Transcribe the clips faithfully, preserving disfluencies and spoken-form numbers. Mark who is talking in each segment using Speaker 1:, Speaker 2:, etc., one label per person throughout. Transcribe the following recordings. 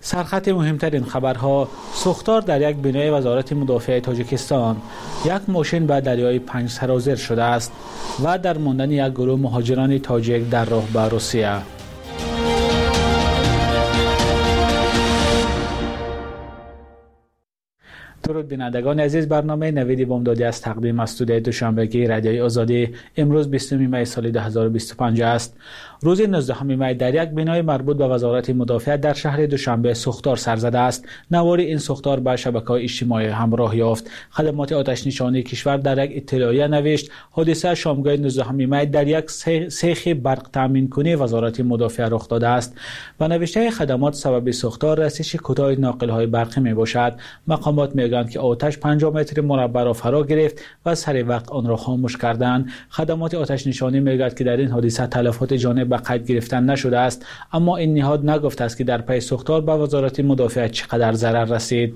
Speaker 1: سرخط مهمترین خبرها: سوختار در یک بنای وزارت مدافع تاجیکستان، یک ماشین به دریای پنج سرازیر شده است و در ماندن یک گروه مهاجران تاجیک در راه به روسیه. درود بینندگان عزیز، برنامه نوید بامدادی از تقدیم استودیوی دوشنبگی رادیوی آزادی امروز بیستم می سال دو هزار و بیست و پنج است. روز نوزدهم می در یک بنای مربوط به وزارت مدافع در شهر دوشنبه سوختار سر زده است. نوار این سوختار به شبکه‌های اجتماعی همراه یافت. خدمات آتش نشانی کشور در یک اطلاعیه نوشت حادثه شامگاه نوزدهم می در یک سیخ برق تامین کنی وزارت مدافع رخ داده است. با نوشته خدمات سبب سوختار رسش کوتاه ناقل‌های برقی می باشد. مقامات میگویند که آتش پنجاه متر مربع را فرا گرفت و سر وقت آن را خاموش کردند. خدمات آتش نشانی میگوید که در این حادثه تلفات جانی به قید گرفتن نشده است، اما این نهاد نگفته است که در پی سوختار به وزارت مدافع چقدر ضرر رسید.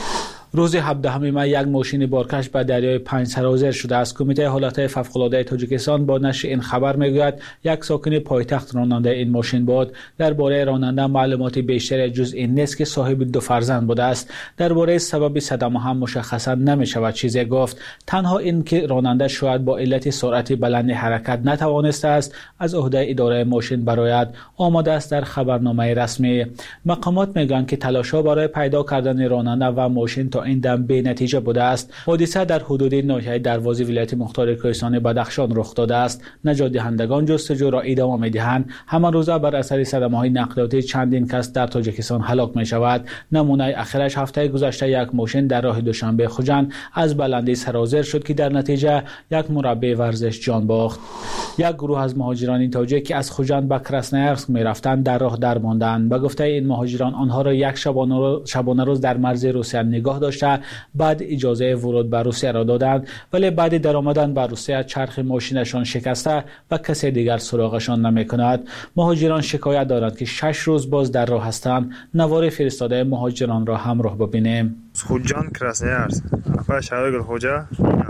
Speaker 1: روز هفدهم می یک ماشین بارکش به دریای پنج سرازیر شده است. کمیته حالات فوق‌العاده تاجیکستان با نشر این خبر میگوید یک ساکن پایتخت راننده این ماشین بود. درباره راننده معلومات بیشتری جز این نیست که صاحب دو فرزند بوده است. درباره سبب صدمه هم مشخصا نمی شود چیزی گفت. تنها این که راننده شاید با علت سرعت بلند حرکت نتوانسته است از عهده اداره ماشین برآید آماده است در خبرنامه رسمی. مقامات میگویند که تلاش‌ها برای پیدا کردن راننده و ماشین تا این دم به نتیجه بوده است. حادثه در حدود ناحیه دروازه ولایت مختار کوهستان بدخشان رخ داده است. نجات دهندگان جستجو را ادامه می‌دهند. همان روز بر اثر صدمه‌های نقلیاتی چندین کس در تاجیکستان هلاک می‌شود. نمونه اخیرش هفته گذشته یک ماشین در راه دوشنبه خوجند از بلندی سرازیر شد که در نتیجه یک مربی ورزش جان باخت. یک گروه از مهاجران تاجیک که از خوجند به کراسنایارسک می‌رفتند در راه درماندند. به گفته این مهاجران آنها را یک شبانه روز در مرز روسیه نگاه داشته بعد اجازه ورود به روسیه را دادند، ولی بعد در آمدن به روسیه چرخ ماشینشان شکسته و کسی دیگر سراغشان نمی کند. مهاجران شکایت دارند که شش روز باز در راه هستند. نوار فرستاده مهاجران را همراه ببینیم.
Speaker 2: خوجان کراسنایارسک افا شهر خوجا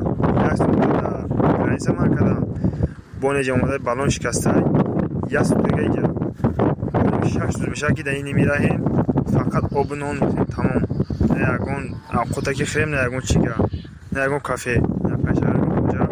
Speaker 2: گرانیسه من کردم بونه جمعه بالون شکسته یک سوتگه جا شش روز میشه که در این نمیرهیم فقط آب نان تمام یکون قطعه خریم نه یکون چیگه نه یکون کافه نه پنجره کجا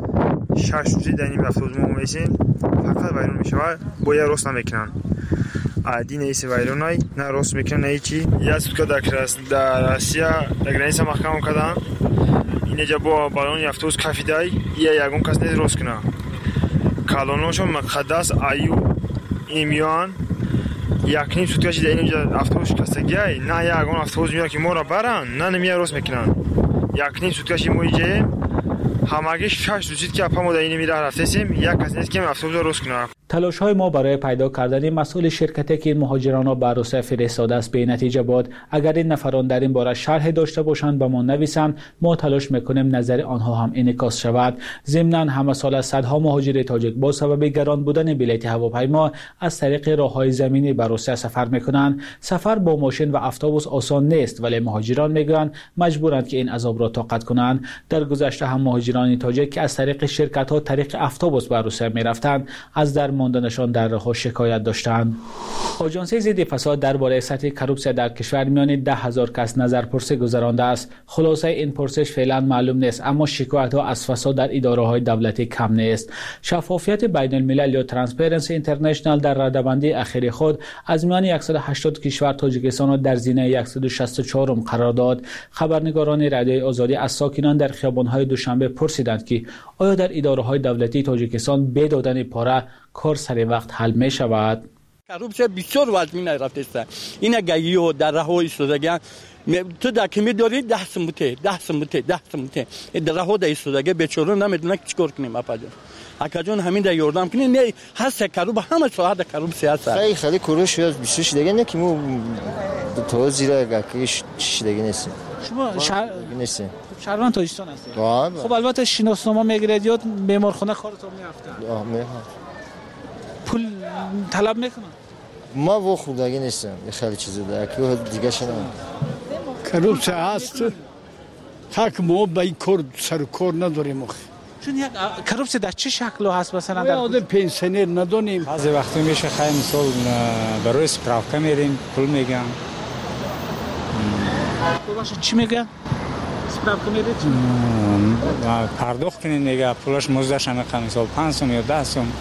Speaker 2: شش روزی در این افسوس ما میشیم فقط ویرون میشود باید راست نمیکنن عادی نیست ویرونای نه راست میکنن نه چی یا سوتکا در کراس در آسیا در گرانیسه محکم کردن اینجا با بالون افسوس کافی دای یا یکون کس نیست راست کنه کالونوشون مقدس ایو ایمیان یکنیم سوتکاشی در اینجا افسوس شکستگی نه یا اگون افسوس میاد که ما را برن نه نمیاد راست میکنن یکنیم سوتکاشی ما ایجه همگی شش روزید که اپا ما در این میره رفتیم یک کس نیست که افسوس را راست کنه.
Speaker 1: تلاش های ما برای پیدا کردن مسئول شرکتی که این مهاجران را به روسیه فرستاده است به نتیجه بود. اگر این نفران در این باره شرح داشته باشند به ما نویسند ما تلاش میکنیم نظر آنها هم انعکاس شود. ضمناً همه سال صدها مهاجر تاجیک با سبب گران بودن بلیط هواپیما از طریق راههای زمینی به روسیه سفر میکنند. سفر با ماشین و اتوبوس آسان نیست، ولی مهاجران میگویند مجبورند که این عذاب را طاقت کنند. در گذشته هم مهاجران تاجیک که از طریق شرکت ها طریق اتوبوس به روسیه میرفتند از در ماندنشان در راه شکایت داشتند. آژانس ضد فساد درباره سطح کروپسیا در کشور میان ده هزار کس نظرپرسی گذرانده است. خلاصه این پرسش فعلا معلوم نیست، اما شکایت ها از فساد در اداره های دولتی کم نیست. شفافیت بین الملل یا ترانسپرنسی اینترنشنال در رده‌بندی اخیر خود از میان صد و هشتاد کشور تاجیکستان را در زینه صد و شصت و چهار قرار داد. خبرنگاران رادیوی آزادی از ساکنان در خیابان‌های دوشنبه پرسیدند که آیا در اداره های دولتی تاجیکستان به دادن پاره کار سر وقت حل می شود؟
Speaker 3: کروپسیا بسیار وزمین رفته است. این گیی و در راه ایستادگی تو در کمی داری ده سمته ده سمته ده سمته در راه ایستادگی بیچاره نمیدونه چیکار کنیم اپا جان. اکا جان همین در یاردم کنی نه هست کروب همه ساعت کروپسیا است.
Speaker 4: خیلی خیلی کوروش بیشترش دیگه نه که مو تو زیرا گاکیش چیز دیگه نیست.
Speaker 1: شما شهر
Speaker 4: نیست.
Speaker 1: شهروند تاجیکستان هستید.
Speaker 4: بله.
Speaker 1: خب البته شناسنامه میگیرید یا بیمارخانه کارتون میافتن.
Speaker 4: آه میافت.
Speaker 1: پول طلب میکنن؟
Speaker 4: ما و خود دیگه نیستم. خیلی چیزا داره که دیگه شنو.
Speaker 5: کروپسیا هست. تاک ما با این کار سر کار نداریم.
Speaker 1: چون یک کروپسیا در چه شکل هست مثلا در
Speaker 5: آدم پنسیونر ندونیم.
Speaker 6: بعضی وقتا میشه خیلی مثال برای سپراوکا میریم پول میگن
Speaker 1: پولش چی میگه؟ سپراب کنید
Speaker 6: پرداخت کنید میگه پولش مزدش همه مثال پنج سوم یا ده سوم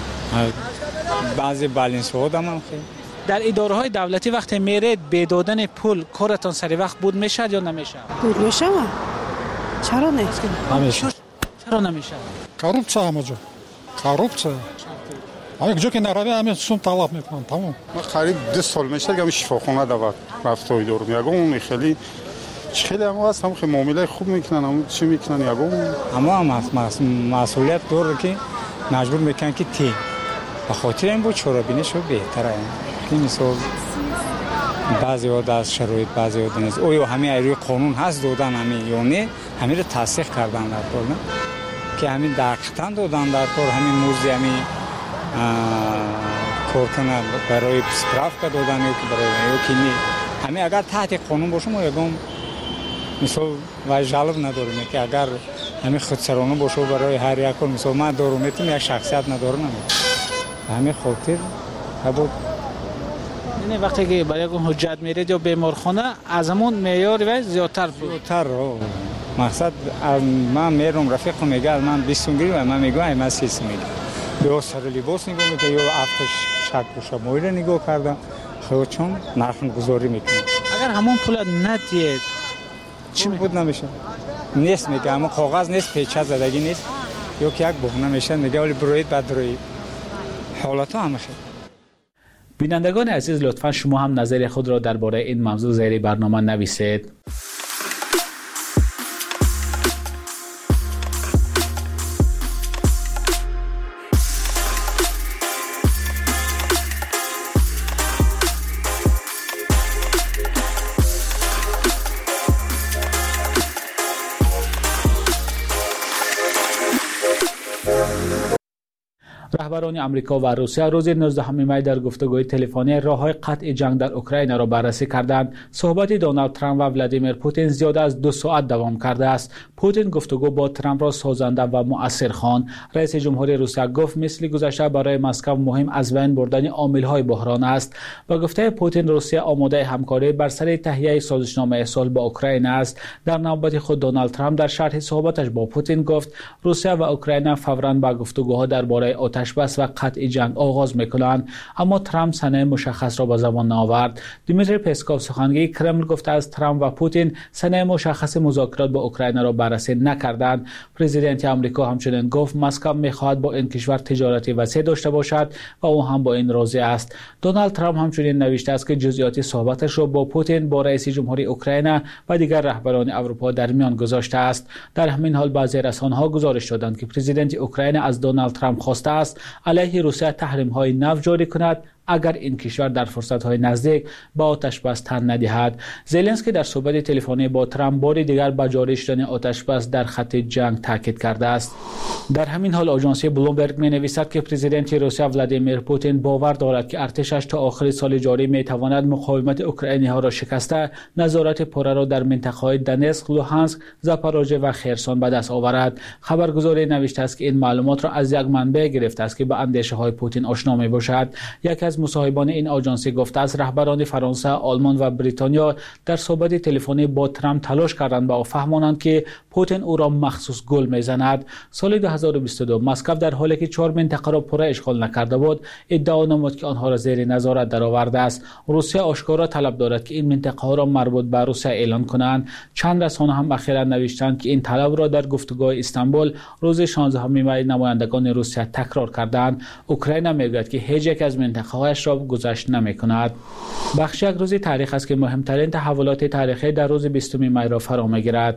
Speaker 6: بعضی بالانس ها دارم خیلی.
Speaker 1: در اداره های دولتی وقتی میرید به دادن پول کارتون سری وقت بود میشه یا نمیشه؟
Speaker 7: بود میشه. چرا نیست؟
Speaker 6: نمیشه.
Speaker 1: چرا نمیشه؟
Speaker 8: коррупция همه جا. коррупция. اگه جو که نروی همین سوم طلب میکنن تمام.
Speaker 9: ما قریب دو سال میشه که شفاخانه دعوت رفت و دور میگم اون خیلی خیلی هم هست هم خیلی معامله خوب میکنن هم چی میکنن یگو
Speaker 6: اما هم مسئولیت داره که مجبور میکنن که تی به خاطر این بود چرابینه شو بهتره این مثال بعضی ها دست شرایط بعضی ها دنیز اویا همین ایروی قانون هست دادن همین یا نه همین رو تصدیق کردن در کار نه که همین دقیقتن دادن در کار همین موزی همین کار کنه برای سپراف که دادن یا که برای یا که نی همین اگر تحت قانون باشه ما یکم مثال و جالب نداریم که اگر همین خودسرانه باشه برای هر یک کار مثال من دارومیتم یک شخصیت ندارم همین خاطر بود
Speaker 1: نه وقتی که برای اون حجت میرید یا بیمارخانه از همون معیار و زیادتر
Speaker 6: زیادتر مقصد من میرم رفیقم میگه من بیست میگیرم من میگم من سی میگیرم یا سر لباس نگاه میکنم یا افتش شک و شمایل نگاه کردم خود چون نرخ گذاری میکنم
Speaker 1: اگر همون پول ندید
Speaker 6: چی بود نمیشه نیست میگه اما کاغذ نیست پیچه زدگی نیست یا که یک بهونه میشه میگه ولی بروید بعد روید حالات هم خیلی.
Speaker 1: بینندگان عزیز لطفا شما هم نظر خود را درباره این موضوع زیر برنامه نویسید. رهبران آمریکا و روسیه روز نوزدهم می در گفتگوی تلفنی راه‌های قطع جنگ در اوکراین را بررسی کردند. صحبت دونالد ترامپ و ولادیمیر پوتین زیاد از دو ساعت دوام کرده است. پوتین گفتگو با ترامپ را سازنده و مؤثر خواند. رئیس جمهوری روسیه گفت مثل گذشته برای مسکو مهم از بین بردن عامل‌های بحران است و گفته پوتین روسیه آماده همکاری بر سر تهیه سازشنامه صلح با اوکراین است. در نوبت خود دونالد ترامپ در شرح صحبتش با پوتین گفت روسیه و اوکراین فوراً با گفتگوها درباره آتش بس و قطع جنگ آغاز میکنند، اما ترامپ سنه مشخص را به زبان نآورد. دیمیتری پسکوف سخنگوی کرمل گفته از ترامپ و پوتین سنه مشخص مذاکرات با اوکراین را بررسی نکردند. پرزیدنت آمریکا همچنین گفت مسکو میخواهد با این کشور تجارتی وسیع داشته باشد و او هم با این راضی است. دونالد ترامپ همچنین نوشته است که جزئیات صحبتش را با پوتین، با رئیس جمهوری اوکراین و دیگر رهبران اروپا در میان گذاشته است. در همین حال بعضی رسانه‌ها گزارش دادند که پرزیدنت اوکراین از دونالد ترامپ خواسته است علیه روسیه تحریم‌های نو جاری کند اگر این کشور در فرصت‌های نزدیک با آتش بس تن ندهد. زلنسکی در صحبت تلفنی با ترامپ بار دیگر به جاری شدن آتش بس در خط جنگ تاکید کرده است. در همین حال آژانسی بلومبرگ می‌نویسد که پرزیدنت روسیه ولادیمیر پوتین باور دارد که ارتشش تا آخر سال جاری می‌تواند مقاومت اوکراینی‌ها را شکسته نظارت پره را در منطقه‌های دنسک، لوهانسک، زاپاروژه و خرسون به دست آورد. خبرگزاری نوشته است که این معلومات را از یک منبع گرفته است که به اندیشه‌های پوتین آشنا می‌باشد. یک از مصاحبان این آژانسی گفته است رهبران فرانسه، آلمان و بریتانیا در صحبت تلفنی با ترامپ تلاش کردند با فهمانند که پوتین او را مخصوص گل میزند. سال دو هزار و بیست و دو مسکو در حالی که چهار منطقه را پره اشغال نکرده بود ادعا نمود که آنها را زیر نظارت درآورده است. روسیه آشکارا طلب دارد که این منطقه ها را مربوط به روسیه اعلان کنند. چند رسانه هم اخیرا نوشتند که این طلب را در گفتگوهای استانبول روز شانزدهم می نمایندگان روسیه تکرار کردند. اوکراین میگوید که هیچ یک از منطقه را گذشت نمی کند. بخش یک روز تاریخ است که مهمترین تحولات تاریخی در روز بیستم می را فرا می گیرد.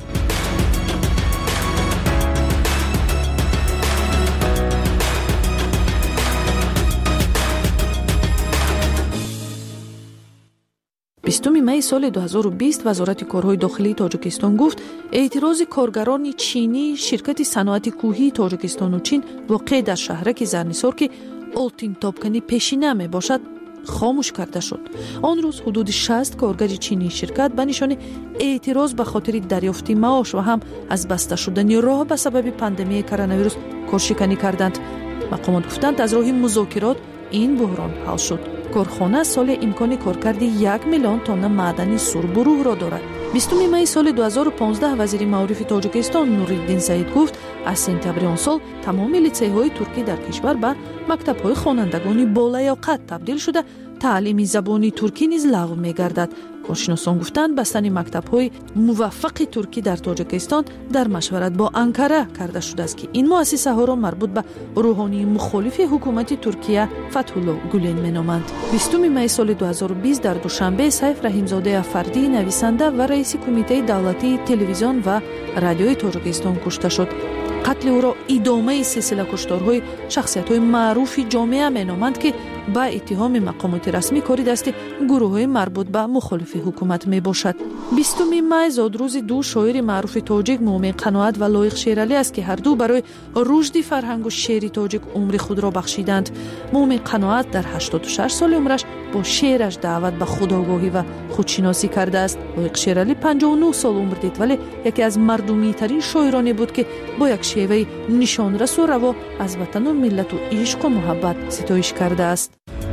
Speaker 10: بیستم می سال دو هزار و بیست وزارت کارهای داخلی تاجیکستان گفت اعتراض کارگران چینی شرکت صنعت کوهی تاجیکستان و چین واقع در شهرک زرنیسار که آلتین تاپکنی پیشینه می باشد خاموش کرده شد. آن روز حدود شصت کارگر چینی شرکت به نشانه اعتراض به خاطر دریافت معاش و هم از بسته شدن راه به سبب پاندمی کرونا ویروس کارشکنی کردند. مقامات گفتند از راه مذاکرات این بحران حل شد. корхона соли имкони коркарди як миллион тонна маъдани сурбурӯҳро дорад. بیستم مای سال دو هزار و پانزده وزیر معارف تاجیکستان نورالدین سعید گفت از سپتامبر آن سال تمام لیسه‌های ترکی در کشور به مکتب‌های خوانندگانی بالیاقت تبدیل شده تعلیم زبانی ترکی نیز لغو می‌گردد. کارشناسان گفتند بستن مکتب‌های موفق ترکی در تاجیکستان در مشورت با انکره کرده شده است که این مؤسسه‌ها را مربوط به روحانی مخالف حکومت ترکیه فتح‌الله گولن می‌نامند. بیستم مای سال دو هزار و بیست در دوشنبه سیف رحیمزاده فردی نویسنده و رئیس کمیته دولتی تلویزیون و رادیوی تاجیکستان کشته شد. قتل او را ادامه سلسله کشتارهای شخصیت‌های معروف جامعه می‌نامند که با اتهام مقامات رسمی کاری دست گروه‌های مربوط به مخالف حکومت میباشد. بیستم مای زادروز دو شاعر معروف تاجیک مومن قناعت و لایق شیرعلی است که هر دو برای رشد فرهنگ و شعر تاجیک عمر خود را بخشیدند. مومن قناعت در هشتاد و شش سال عمرش با شعرش دعوت به خودآگاهی و خودشناسی کرده است. لایق شیرعلی پنجاه و نه سال عمر دید ولی یکی از مردمی ترین شاعرانی بود که با یک شیوه نشانرس و روا از وطن و ملت و عشق و محبت ستایش کرده است.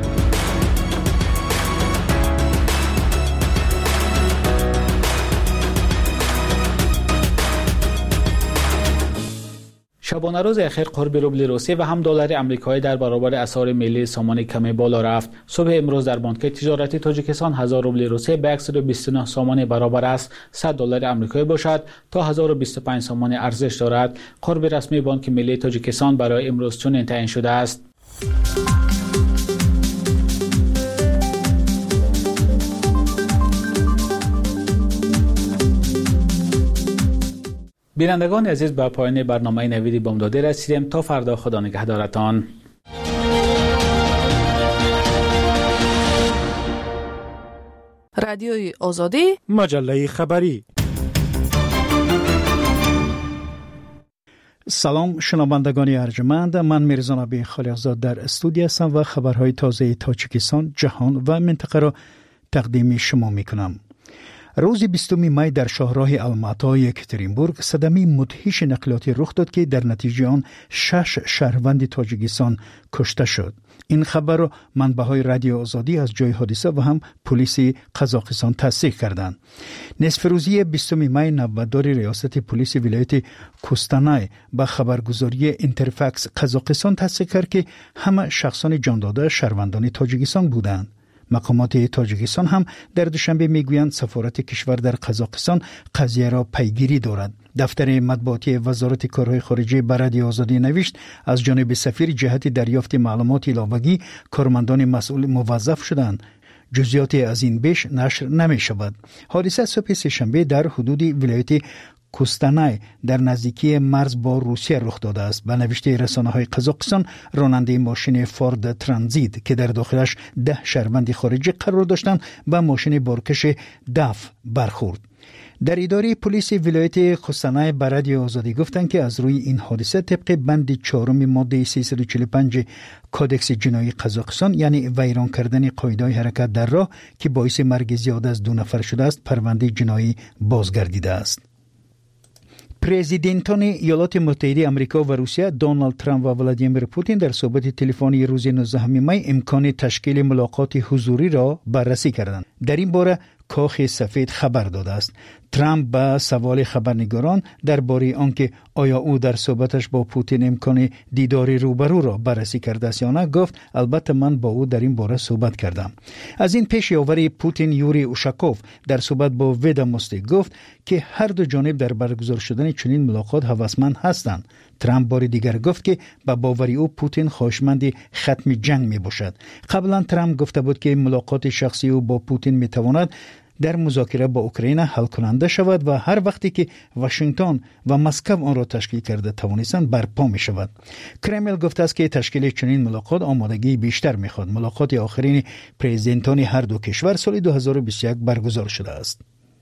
Speaker 1: شبانه روز اخیر قرب روبل روسی و هم دلار آمریکایی در برابر اسعار ملی سامان کمی بالا رفت. صبح امروز در بانک تجارتی تاجیکستان هزار روبل روسی به صد و بیست و نه سامان برابر است صد دلار آمریکایی باشد تا هزار و بیست و پنج سامان ارزش دارد. قرب رسمی بانک ملی تاجیکستان برای امروز چنین تعیین شده است. بینندگان عزیز به پایان برنامه نوید بامداد رسیدیم. تا فردا خدا نگهدارتان.
Speaker 10: رادیوی آزادی،
Speaker 11: مجله خبری.
Speaker 12: سلام شنوندگان ارجمند، من میرزا نبی خلیقزاد در استودیو هستم و خبرهای تازه تاجیکستان، جهان و منطقه را تقدیم شما میکنم. روز بیستم مای در شاهراه الماتا یکاترینبورگ صدمه مدهش نقلیاتی رخ داد که در نتیجه آن شش شهروند تاجیکستان کشته شد. این خبر را منبع‌های رادیو آزادی از جای حادثه و هم پلیس قزاقستان تصدیق کردند. نصف روزی بیستم مای نوبتدار ریاست پلیس ولایت کوستانای با خبرگزاری اینترفکس قزاقستان تصدیق کرد که همه شخصان جان داده شهروندان تاجیکستان بودند. مقامات تاجیکستان هم در دوشنبه میگویند سفارت کشور در قزاقستان قضیه را پیگیری دارد. دفتر مطبوعاتی وزارت کارهای خارجه به رادیو آزادی نوشت از جانب سفیر جهت دریافت معلومات علاوه‌ای کارمندان مسئول موظف شدند. جزئیات از این بیش نشر نمی شود. حادثه صبح سه‌شنبه در حدود ولایت کوستانای در نزدیکی مرز با روسیه رخ داده است. به نوشته رسانه‌های قزاقستان راننده ماشین فورد ترانزیت که در داخلش ده شهروند خارجی قرار داشتند به ماشین بارکش داف برخورد. در اداره پلیس ولایت کوستانای به رادیو آزادی گفتند که از روی این حادثه طبق بند چهارم ماده سیصد و چهل و پنج کودکس جنایی قزاقستان یعنی ویران کردن قاعده حرکت در راه که باعث مرگ زیاد از دو نفر شده است پرونده جنایی بازگردیده است. پرزیدنتان ایالات متحده آمریکا و روسیه دونالد ترامپ و ولادیمیر پوتین در صحبت تلفنی روز نوزدهم مای امکان تشکیل ملاقات حضوری را بررسی کردند. در این باره کاخ سفید خبر داده است. ترامپ به سوال خبرنگاران درباره آنکه آیا او در صحبتش با پوتین امکان دیدار روبرو را بررسی کرده است یا نه گفت البته من با او در این باره صحبت کردم. از این پیش یاور پوتین یوری اوشاکوف در صحبت با ودا موستی گفت که هر دو جانب در برگزار شدن چنین ملاقات هوسمند هستند. ترامپ بار دیگر گفت که با باوری او پوتین خواهشمند ختم جنگ می باشد. قبلا ترامپ گفته بود که ملاقات شخصی او با پوتین می تواند در مذاکره با اوکراین حل کننده شود و هر وقتی که واشنگتن و مسکو آن را تشکیل کرده توانستند برپا می شود. کرمل گفته است که تشکیل چنین ملاقات آمادگی بیشتر می خواهد. ملاقات آخرین پرزیدنتان هر دو کشور سال دو هزار و بیست و یک برگزار شده است.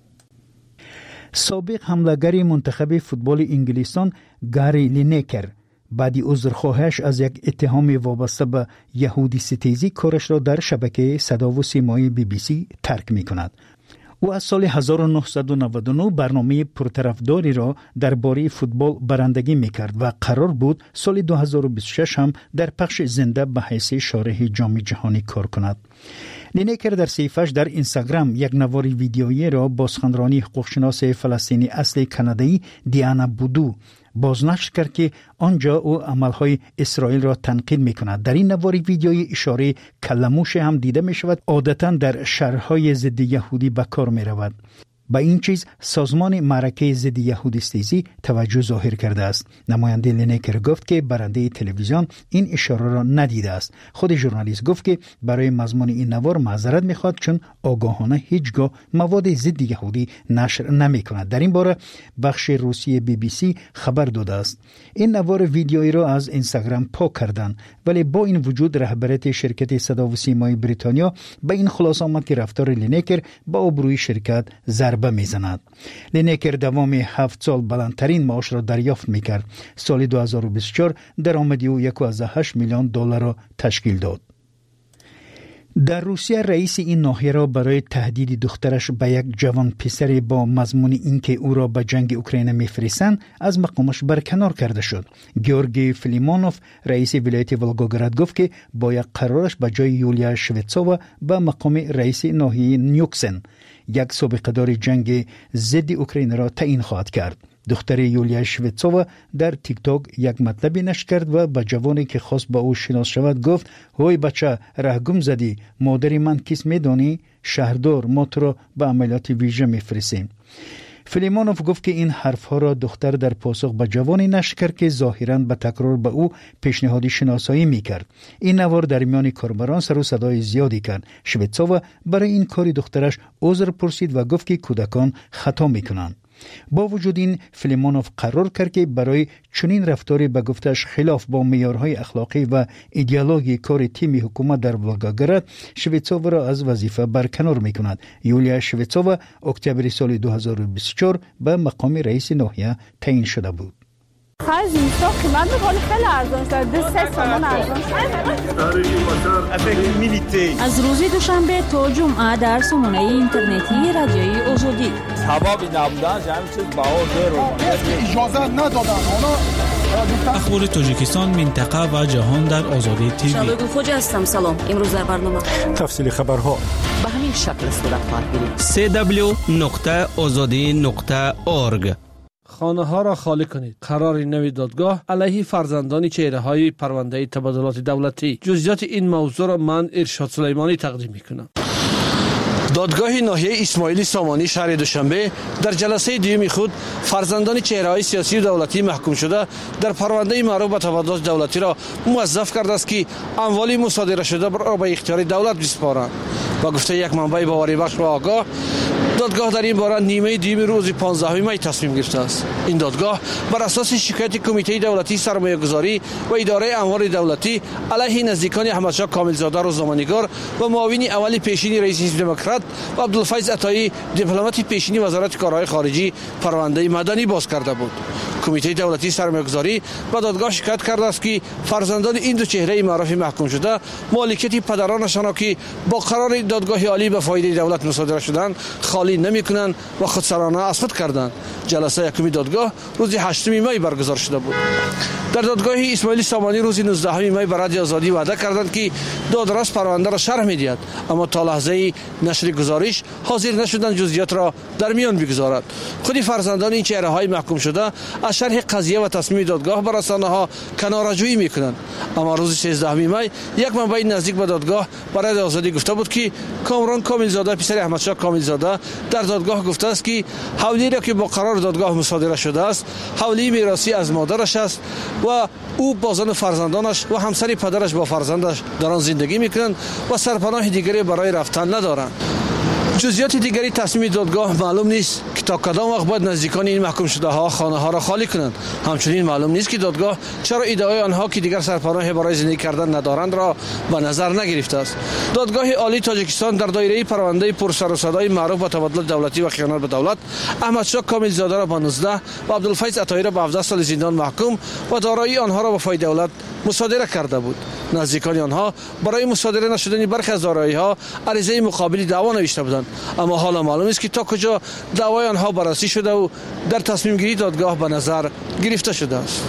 Speaker 12: سابق حمله‌گر منتخب فوتبال انگلستان گاری لینکر بعدی عذرخواهیش از یک اتهام وابسته به یهودی ستیزی کارش را در شبکه صدا و سیمای بی بی سی ترک می کند. او از سال هزار و نهصد و نود و نه برنامه پرطرفداری را درباره فوتبال برندگی میکرد و قرار بود سال دو هزار و بیست و شش هم در پخش زنده به حیث شارح جام جهانی کار کند. لینیکر در صفحه‌اش در اینستاگرام یک نوار ویدیویی را با سخنرانی حقوقشناس فلسطینی اصل کانادایی دیانا بودو بازنشر کرد که آنجا او عملهای اسرائیل را تنقید میکند. در این نوار ویدیویی اشاره کلموش هم دیده می شود. عادتاً در شهرهای ضد یهودی به کار می رود. با این چیز سازمان معرکه ضد یهودیستیزی توجه ظاهر کرده است. نماینده لینیکر گفت که برنده تلویزیون این اشاره را ندیده است. خود ژورنالیست گفت که برای مضمون این نوار معذرت میخواد چون آگاهانه هیچگاه مواد ضد یهودی نشر نمیکند. در این باره بخش روسی بی بی سی خبر داده است. این نوار ویدیویی را از اینستاگرام پاک کردند، ولی با این وجود رهبریت شرکت صدا و سیمای بریتانیا به این خلاصه آمد که رفتار لینیکر با آبروی شرکت ضربه میزند. لینیکر دوام هفت سال بلندترین معاش را دریافت میکرد. سال دو هزار و بیست و چهار درآمد او یک و هشت میلیون دلار را تشکیل داد. در روسیه رئیس این ناحیه را برای تهدید دخترش به یک جوان پسر با مضمون اینکه او را به جنگ اوکراین میفرستند از مقامش برکنار کرده شد. گیورگی فلیمونوف رئیس ولایت ولگوگراد گفت که با یک قرارش به جای یولیا شویتسووا به مقام رئیس ناحیه نیوکسن یک سابقه دار جنگ ضد اوکراین را تعیین خواهد کرد. دختر یولیا شویتسووا در تیک تاک یک مطلبی نشر کرد و به جوانی که خواست با او شناس شود گفت: هوی بچه، ره گم زدی، مادری من کیست میدانی؟ شهردار، ما تو را به عملیات ویژه میفرستیم. فلیمونوف گفت که این حرفها را دختر در پاسخ به جوانی نشر کرد که ظاهراً به تکرار به او پیشنهادی شناسایی میکرد. این نوار در میان کاربران سر و صدای زیادی کرد. شویتسووا برای این کاری دخترش عذر پرسید و گفت که کودکان خطا میکنند. با وجود این فلیمونوف قرار کرد که برای چنین رفتاری به گفتش خلاف با معیارهای اخلاقی و ایدئولوژی کار تیم حکومت در ولگوگراد شویتسووا را از وظیفه برکنار میکند. یولیا شویتسووا اکتبر سال دو هزار و بیست و چهار به مقام رئیس ناحیه تعیین شده بود.
Speaker 11: خرج اینستا قیمت بکنه خیلی ارزان شده، دو سه سامان ارزان شده.
Speaker 13: از روز دوشنبه تا جمعه در سامانه اینترنتی رادیوی آزادی
Speaker 14: سبب نبودن همین چیز بها زیرو
Speaker 15: اجازه ندادن.
Speaker 1: اخبار تاجیکستان، منطقه و جهان در آزادی تیوی.
Speaker 13: شبگو خوجه هستم. سلام. امروز در برنامه
Speaker 15: تفصیل خبرها
Speaker 13: به همین شکل صورت خواهد گرفت.
Speaker 16: سی دبلیو نقطه آزادی نقطه اورگ.
Speaker 17: خانه ها را خالی کنید. قرار نوی دادگاه علیه فرزندان چهره های پرونده تبادلات دولتی. جزئیات این موضوع را من ارشاد سلیمانی تقدیم میکنم. دادگاه ناحیه اسماعیلی سامانی شهر دوشنبه در جلسه دوم خود فرزندان چهره‌های سیاسی و دولتی محکوم شده در پرونده معروف به تبادلات دولتی را موظف کرده است که اموال مصادره شده را به اختیار دولت بسپارند. با گفته یک منبع باوری بخش و آگاه، دادگاه در این باره نیمه دوم روز پانزدهم می تصمیم گرفته است. این دادگاه بر اساس شکایت کمیته دولتی سرمایه‌گذاری و اداره اموال دولتی علیه نزدیکان احمدشاه کاملزاده روزنامه‌نگار و معاون اول پیشین رئیس حزب دموکرات و عبدالفیض عطایی دیپلمات پیشین وزارت کارهای خارجی پرونده مدنی باز کرده بود. کمیته دولتی سرمایه‌گذاری به دادگاه شکایت کرده است که فرزندان این دو چهره معروف محکوم شده مالکیت پدرانشان را که با قرار دادگاه عالی به فایده دولت مصادره شدند خالی نمی‌کنند و خودسرانه اثبات کردند. جلسه یکم دادگاه روز هشتم می برگزار شده بود. در دادگاه اسماعیلی سامانی روز نوزدهم می برای آزادی وعده کردند که دادرس پرونده را شرح می‌دهد، اما تا لحظه نشر گزارش حاضر نشدند جزئیات را در میان بگذارد. خود فرزندان این چهره‌های محکوم شده از شرح قضیه و تصمیم دادگاه بر رسانه‌ها کناره‌جویی می‌کنند. اما روز سیزدهم می یک منبع نزدیک به دادگاه برای آزادی گفته بود که کامران کاملزاده پسر احمدشاه کاملزاده در دادگاه گفته است که حولی را که با قرار دادگاه مصادره شده است حولی میراثی از مادرش است و او با زن فرزندانش و همسر پدرش با فرزندش در آن زندگی میکنند و سرپناه دیگری برای رفتن ندارند. جزئیات دیگری تصمیم دادگاه معلوم نیست که تا کدام وقت باید نزدیکان این محکوم شده ها خانه ها را خالی کنند. همچنین معلوم نیست که دادگاه چرا ادعای آنها که دیگر سرپناه برای زندگی کردن ندارند را به نظر نگرفته است. دادگاه عالی تاجیکستان در دایره پرونده پرسر و صدای معروف به تبادل دولتی و خیانت به دولت احمدشاه کاملزاده را به نوزده و عبدالفیض عطایی را به هفده سال زندان محکوم و دارایی آنها را به فایده دولت مصادره کرده بود. نزدیکان آنها برای مصادره نشدن برخی از دارایی‌ها عریضه مقابلی دعوا نوشته بودند. بودند، اما حالا معلوم است که تا کجا دعوای آنها بررسی شده و در تصمیم گیری دادگاه به نظر گرفته شده است.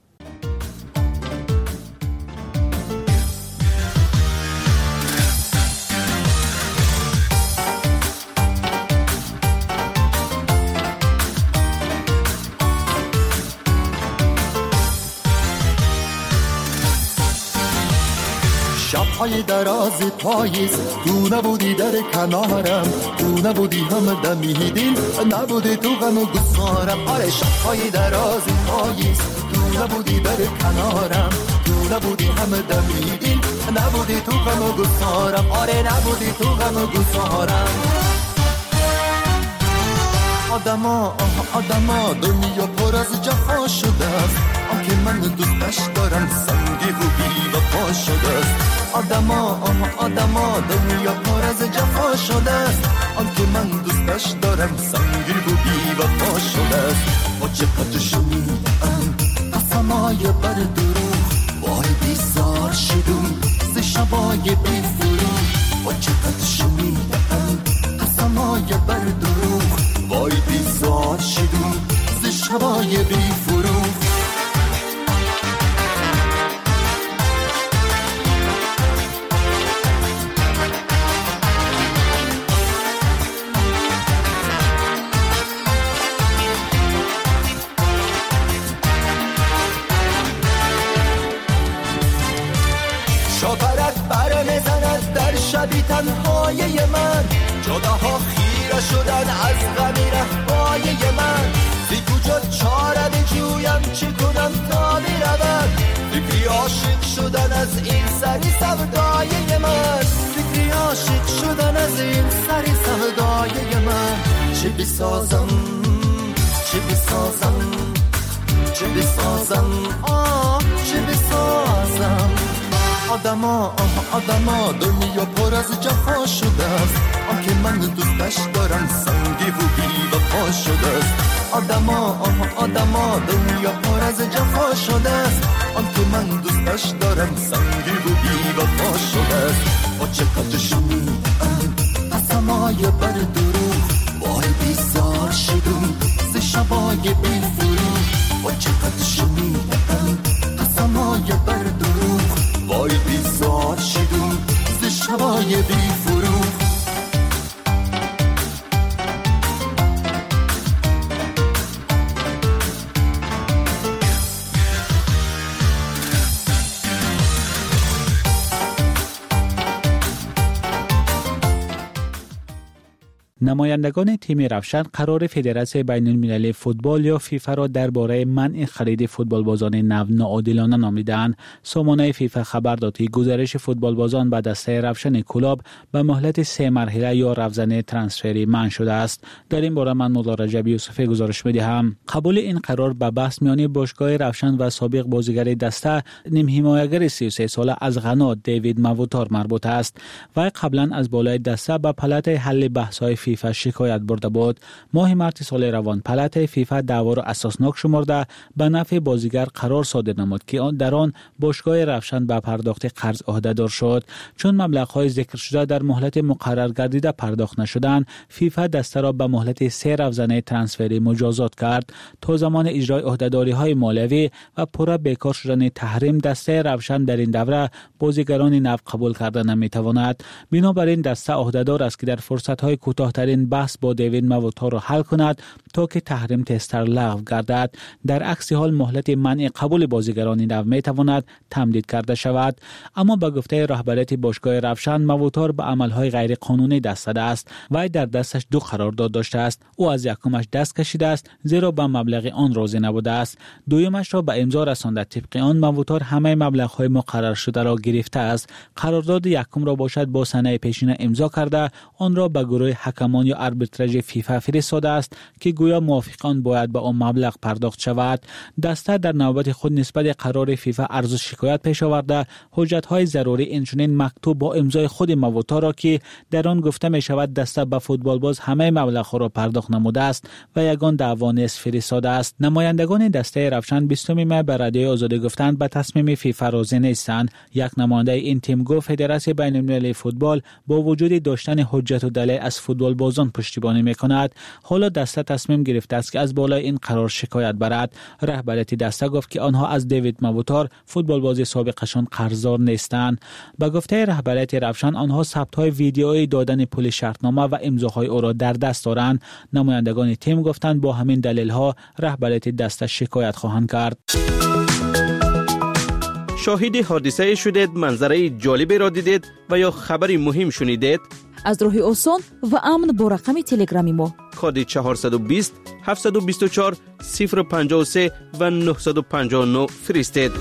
Speaker 18: شب‌های دراز پاییز تو نبودی در کنارم، تو نبودی هم دمیدین، نبودی تو غم و گسارم. آره شب‌های دراز پاییز تو نبودی در کنارم، تو نبودی هم دمیدین، نبودی تو غم و گسارم. آره نبودی تو غم و گسارم. آدما آه آدما دنیا پر از جفا شده است، آنکه من دوستش دارم سنگی و بی وفا شده است. آدما آه آدما دنیا پر از جفا شده است، آنکه من دوستش دارم سنگی و بی وفا شده است. با چقدر شنیدم قسمای بر دروغ، وای بیزار شدم ز شبای بی فروغ. با چقدر شنیدم قسمای بر دروغ، وای بیزار شدم ز شبای بی فروغ. شاپرک بر میزند در شبی تنهای من، جداها خیره شدن از غمی رهبای من. بی کجا چاره بجویم چی کنم تا میرود، فکری عاشق شدن از این سری سودای من. فکری عاشق شدن از این سری سودای من. چی بسازم چی بسازم چی بسازم آه چی بسازم. آدما آه آدما دنیا پر از جفا شده است، آنکه من دوستش دارم سنگی و بی وفا شده است. آدما آه آدما دنیا پر از جفا شده است، آنکه من دوستش دارم سنگی و بی وفا شده است. با چقدر شنیدم قسمای بر دروغ، وای بیزار شدم ز شبای بی فروغ. با چقدر شنیدم قسمای بر دروغ، وای بیزار شدم ز شبای بی فروغ.
Speaker 1: نمایندگان تیم رفشن قرار فدراسیون بین المللی فوتبال یا فیفا را درباره منع خرید فوتبال بازان نو ناعادلانه نامیدند. سامانه فیفا خبر داد که گزارش فوتبال بازان به دسته رفشن کلاب به مهلت سه مرحله یا رفزن ترانسفری منع شده است. در این باره من مولا رجب یوسفی گزارش می‌دهم. قبول این قرار به بحث میان باشگاه رفشن و سابق بازیگر دسته نیم حمایتگر سی و سه ساله از غنا دیوید موتور مربوط است. و قبلا از بالای دسته به پلات حل بحث‌های فیفا شکایت برده بود. ماه مارس سال روان پلات فیفا دعوا را اساسناک شمرده به نفع بازیگر قرار صادر نمود که آن در آن باشگاه رفشن به پرداخت قرض عهده‌دار شد. چون مبلغ‌های ذکر شده در مهلت مقرر گردیده پرداخت نشدند، فیفا دسته را به مهلت سه رفزنه ترانسفری مجازات کرد تا زمان اجرای عهده‌داری‌های مالیوی و پورا بیکار شدن تحریم دسته رفشن در این دوره بازیگران نو قبول کردن نمی‌تواند. بنابراین دسته عهده‌دار است که در فرصت‌های کوتاه‌ترین بحث با دیوید موتور را حل کند تا که تحریم تستر لغو گردد. در عکس حال مهلت منع قبول بازیگران نو می‌تواند تمدید کرده شود. اما به گفته رهبریت باشگاه رفشن، موتور به عمل‌های غیر قانونی دست زده است و در دستش دو قرارداد داشته است. او از یکمش دست کشیده است زیرا به مبلغ آن راضی نبوده است. دویمش را به امضا رسانده. طبق آن موتور همه مبلغ‌های مقرر شده را گرفته است. قرارداد یکم را باشد با سنه پیشین امضا کرده آن را به گروه حکم پارلمان یا آربیتراژ فیفا فرستاده است که گویا موافقان باید به آن مبلغ پرداخت شود. دسته در نوبت خود نسبت قرار فیفا عرض شکایت پیش آورده حجت‌های ضروری اینچنین مکتوب با امضای خود مووتا را که در آن گفته می شود دسته به فوتبال باز همه مبلغ را پرداخت نموده است و یگان دعوا نیز فرستاده است. نمایندگان دسته رفشن بیستم می به رادیوی آزادی گفتند به تصمیم فیفا راضی نیستند. یک نماینده این تیم گفت فدراسیون بین المللی فوتبال با وجود داشتن حجت و دلیل از فوتبال بازان پشتیبانی می کند. حالا دسته تصمیم گرفته است که از بالای این قرار شکایت برد. رهبریت دسته گفت که آنها از دیوید مووتا فوتبال بازی سابقشان قرضدار نیستند. به گفته رهبریت رفشن آنها ثبت‌های ویدیویی دادن پول شرطنامه و امضاهای او را در دست دارند. نمایندگان تیم گفتند با همین دلیل‌ها رهبریت دسته شکایت خواهند کرد.
Speaker 16: شاهد حادثه شدید، منظره جالبی را دیدید و یا خبری مهم شنیدید؟
Speaker 10: از راه آسان و امن با رقم تلگرامی ما
Speaker 16: کد چهارصد و بیست هفتصد و بیست و چهار صفر پنجاه و سه و نهصد و پنجاه و نه فرستید.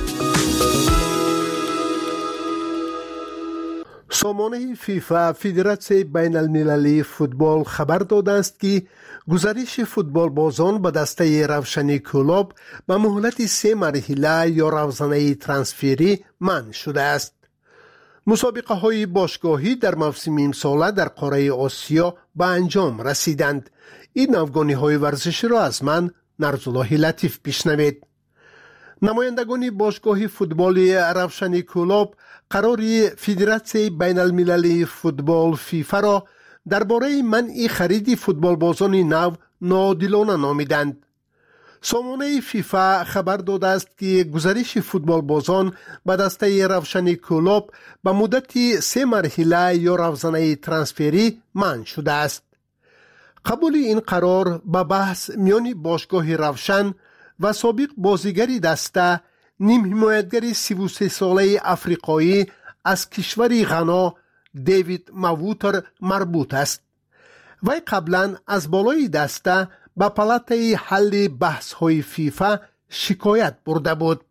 Speaker 19: سامانه فیفا فدراسیون بین المللی فوتبال خبر داده است که گزارش فوتبال بازان به دسته روشنی کلوب به مهلت سه مرحله یا روزانه ترانسفری منع شده است. مسابقه های باشگاهی در موسم امساله در قاره آسیا به انجام رسیدند. این افغانی های ورزشی را از من نرزالله لطیف بشنوید. نمایندگان باشگاه فوتبال روشنی کلوب قرار فدراسیون بین المللی فوتبال فیفا را درباره منع خرید فوتبال بازان نو ناعادلانه نامیدند. سامانه فیفا خبر داده است که گزارش فوتبال بازان به دسته روشنی کلوب به مدت سه مرحله یا روزانه ترانسفری منع شده است. قبول این قرار به بحث میان باشگاه روشن و سابق بازیگری دسته نیم حمایتگر سی و سه ساله افریقایی از کشور غانا دیوید مووتا مربوط است. وی قبلا از بالای دسته به پالات حل بحث های فیفا شکایت برده بود.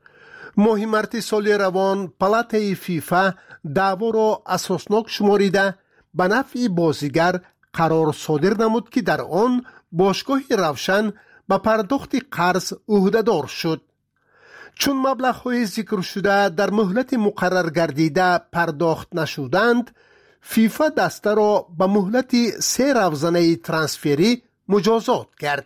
Speaker 19: ماه مارس سال روان پالات فیفا دعوا را اساسناک شماریده به نفع بازیگر قرار صادر نمود که در آن باشگاه روشن به پرداخت قرض عهده‌دار شد. چون مبلغ‌های ذکر شده در مهلت مقرر گردیده پرداخت نشدند، فیفا دسته را به مهلت سه روزانه ترانسفری مجازات کرد.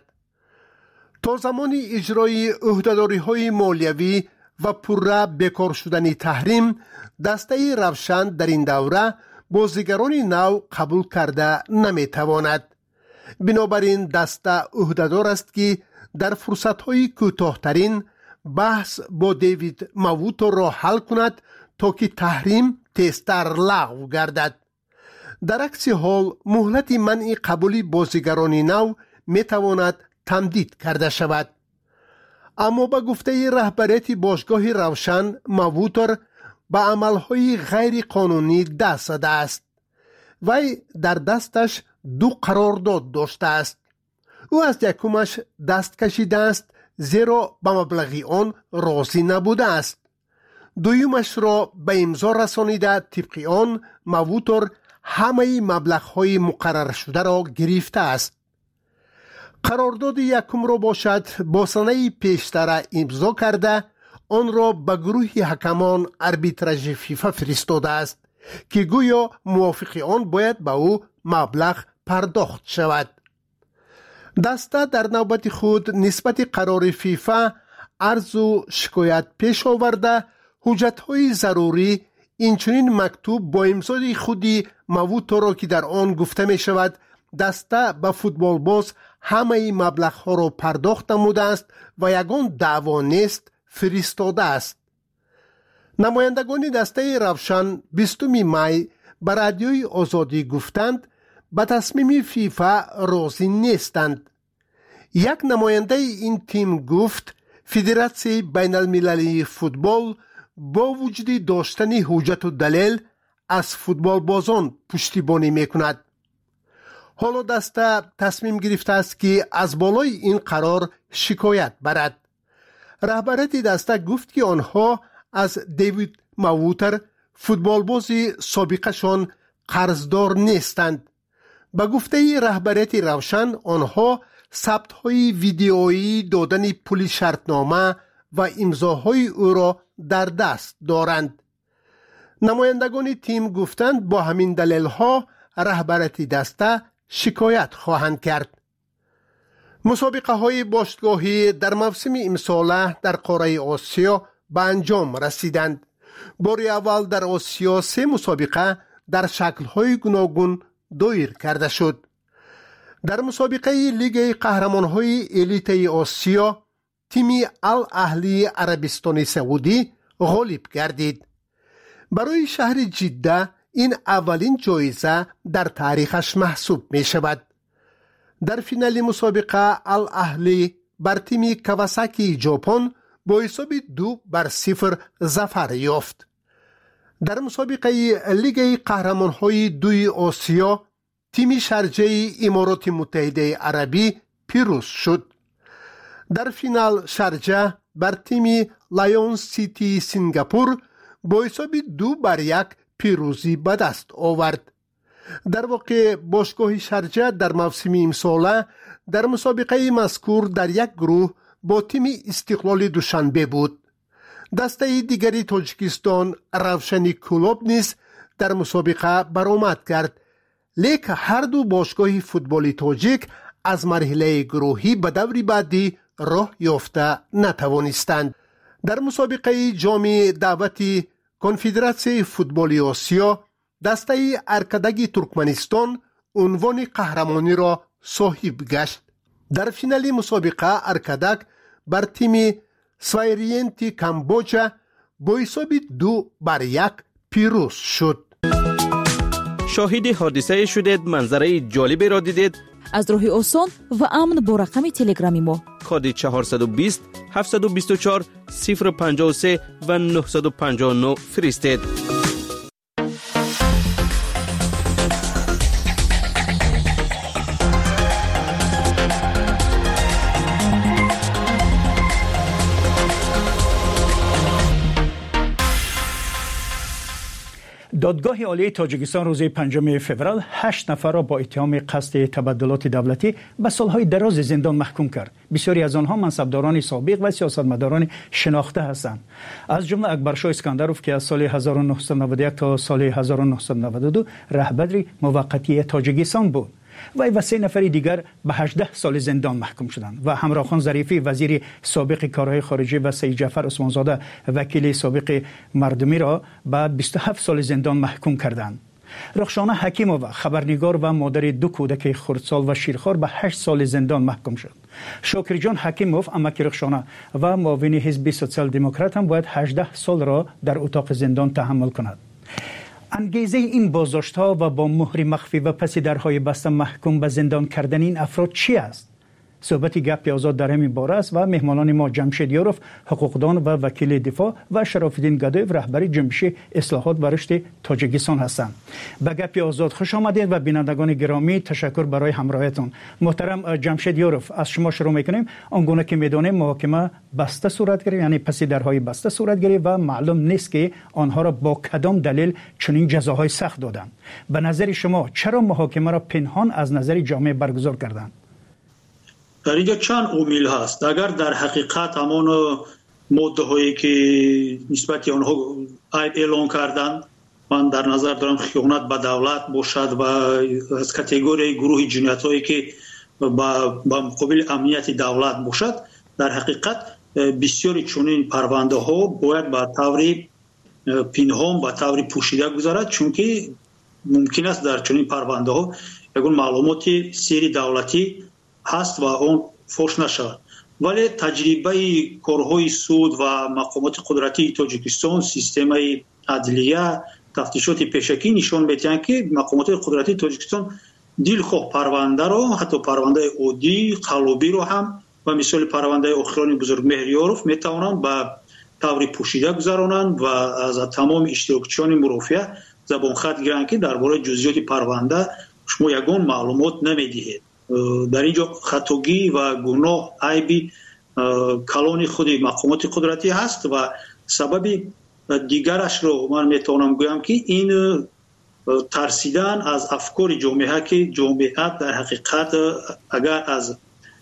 Speaker 19: تا زمان اجرای عهده‌داری‌های مالیوی و پرره بیکار شدن تحریم، دسته روشن در این دوره بازیگران نو قبول کرده نمیتواند. بنابراین دسته عهده‌دار است که در فرصت‌های کوتاه‌ترین بحث با دیوید مووتا را حل کند تا که تحریم تیزتر لغو گردد. در عکس حال مهلت منع قبول بازیگران نو میتواند تمدید کرده شود. اما به گفته رهبریت باشگاه روشن، مووتا به عملهای غیر قانونی دست زده است. وی در دستش دو قرارداد داشته است. او از یکمش دست کشیده است زیرا به مبلغ آن راضی نبوده است. دویمش را به امضا رسانیده طبق آن مووتا همه مبلغ‌های مقرر شده را گرفته است. قرارداد یکم را باشد با سنه پیشتر امضا کرده آن را به گروه حکمان آربیتراژ فیفا فرستاده است که گویا موافق آن باید به او مبلغ پرداخت شود. دسته در نوبت خود نسبت قرار فیفا عرض و شکایت پیش آورده حجت‌های ضروری اینچنین مکتوب با امضای خودی مووتا را که در آن گفته می شود دسته به فوتبال باز همه مبلغ ها را پرداخت نموده است و یگان دعوا نیست فرستاده است. نمایندگان دسته روشن بیستم می به رادیوی آزادی گفتند به تصمیم فیفا راضی نیستند. یک نماینده این تیم گفت فدراسیون بین المللی فوتبال با وجود داشتن حجت و دلیل از فوتبال بازان پشتیبانی میکند. حالا دسته تصمیم گرفته است که از بالای این قرار شکایت برد. رهبریت دسته گفت که آنها از دیوید مووتا فوتبال بازی سابقشان قرضدار نیستند. به گفته رهبریت روشن آنها ثبت‌های ویدیویی دادن پول شرطنامه و امضاهای او را در دست دارند. نمایندگان تیم گفتند با همین دلیل‌ها رهبریت دسته شکایت خواهند کرد. مسابقه های باشگاهی در موسم امساله در قاره آسیا به انجام رسیدند. بار اول در آسیا سه مسابقه در شکل‌های گوناگون دایر کرده شد. در مسابقه لیگ قهرمان‌های الیت آسیا تیم الاهلی عربستان سعودی غالب گردید. برای شهر جده این اولین جایزه در تاریخش محسوب می شود. در فینال مسابقه الاهلی بر تیم کواساکی ژاپن با حساب دو بر صفر ظفر یافت. در مسابقه لیگ قهرمان‌های دوی آسیا تیم شارجه امارات متحده عربی پیروز شد. در فینال شارجه بر تیم لایون سیتی سنگاپور با حساب دو بر یک پیروزی به دست آورد. در واقع باشگاه شارجه در موسم امساله در مسابقه مذکور در یک گروه با تیم استقلال دوشنبه بود. دسته دیگری تاجیکستان روشنی کلوب نیز در مسابقه برآمد کرد، لیک هر دو باشگاه فوتبال تاجیک از مرحله گروهی به دور بعدی راه یافته نتوانستند. در مسابقه جام دعوتی کنفدراسیون فوتبال آسیا دسته ارکدگ ترکمنستان عنوان قهرمانی را صاحب گشت. در فینال مسابقه ارکدگ بر تیم سوایرینتی کامبوجا با حساب دو بر یک پیروز شد.
Speaker 16: شاهد حادثه شدید، منظره جالبی را دیدید؟
Speaker 10: از راه آسان و امن با رقم تلگرامی ما
Speaker 16: کد چهارصد و بیست هفتصد و بیست و چهار صفر پنجاه و سه و نهصد و پنجاه و نه فرستید.
Speaker 12: دادگاه عالی تاجیکستان روز پنجم فوریه هشت نفر را با اتهام قصد تبدلات دولتی به سالهای دراز زندان محکوم کرد. بسیاری از آنها منصبداران سابق و سیاستمداران شناخته هستند. از جمله اکبرشاه اسکندروف که از سال هزار و نهصد و نود و یک تا سال هزار و نهصد و نود و دو رهبر موقتی تاجیکستان بود. وی و سه نفر دیگر به هجده سال زندان محکوم شدند و همراه خان ظریفی وزیر سابق کارهای خارجه و سید جعفر عثمانزاده وکیل سابق مردمی را به بیست و هفت سال زندان محکوم کردند. رخشانه حکیمووا خبرنگار و مادر دو کودک خردسال و شیرخوار به هشت سال زندان محکوم شد. شاکر جان حکیموف امک رخشانه و معاون حزب سوسیال دموکرات هم باید هجده سال را در اتاق زندان تحمل کند. انگیزه این بازداشت‌ها و با مهر مخفی و پس درهای بسته محکوم به زندان کردن این افراد چی است؟ صحبت گپ آزاد در همین باره است و مهمانان ما جمشید یاروف حقوقدان و وکیل دفاع و شراف‌الدین گدایف رهبر جنبش اصلاحات و رشد تاجیکستان هستند. به گپ آزاد خوش آمدید و بینندگان گرامی تشکر برای همراهیتون. محترم جمشید یاروف، از شما شروع می‌کنیم. آنگونه که می‌دانیم محاکمه بسته صورت گرفت، یعنی پس درهای بسته صورت گرفت و معلوم نیست که آنها را با کدام دلیل چنین جزاهای سخت دادند. به نظر شما چرا محاکمه را پنهان از نظر جامعه برگزار کردند؟
Speaker 20: در اینجا چند عامل هست. اگر در حقیقت همان ماده هایی که نسبت آنها عیب اعلان کردند، من در نظر دارم خیانت به دولت باشد و از کاتگوری گروه جنایت هایی که با مقابل امنیت دولت باشد، در حقیقت بسیاری چنین پرونده ها باید به طور پنهان و طور پوشیده گذارد، چون که ممکن است در چنین پرونده ها یگان معلومات سری دولتی هست و اون فوش نشود. ولی تجربه کارهای سود و مقامات قدرتی تاجیکستان، سیستم عدلیه، تفتیشات پیشکی نشان می‌دهند که مقامات قدرتی تاجیکستان دلخواه پرونده را، حتی پرونده عادی قلبی را هم و مثال پرونده اخران بزرگ مهریاروف میتوانند به طور پوشیده گذرانند و از تمام اشتراکچیان مرافعه زبان خط گیرند که درباره جزئیات پرونده شما یگان معلومات نمیدهید. در اینجا خطاگی و گناه عیبی کلان خود مقامات قدرتی هست و سبب دیگرش رو من میتونم گویم که این ترسیدن از افکار جامعه که جامعه در حقیقت اگر از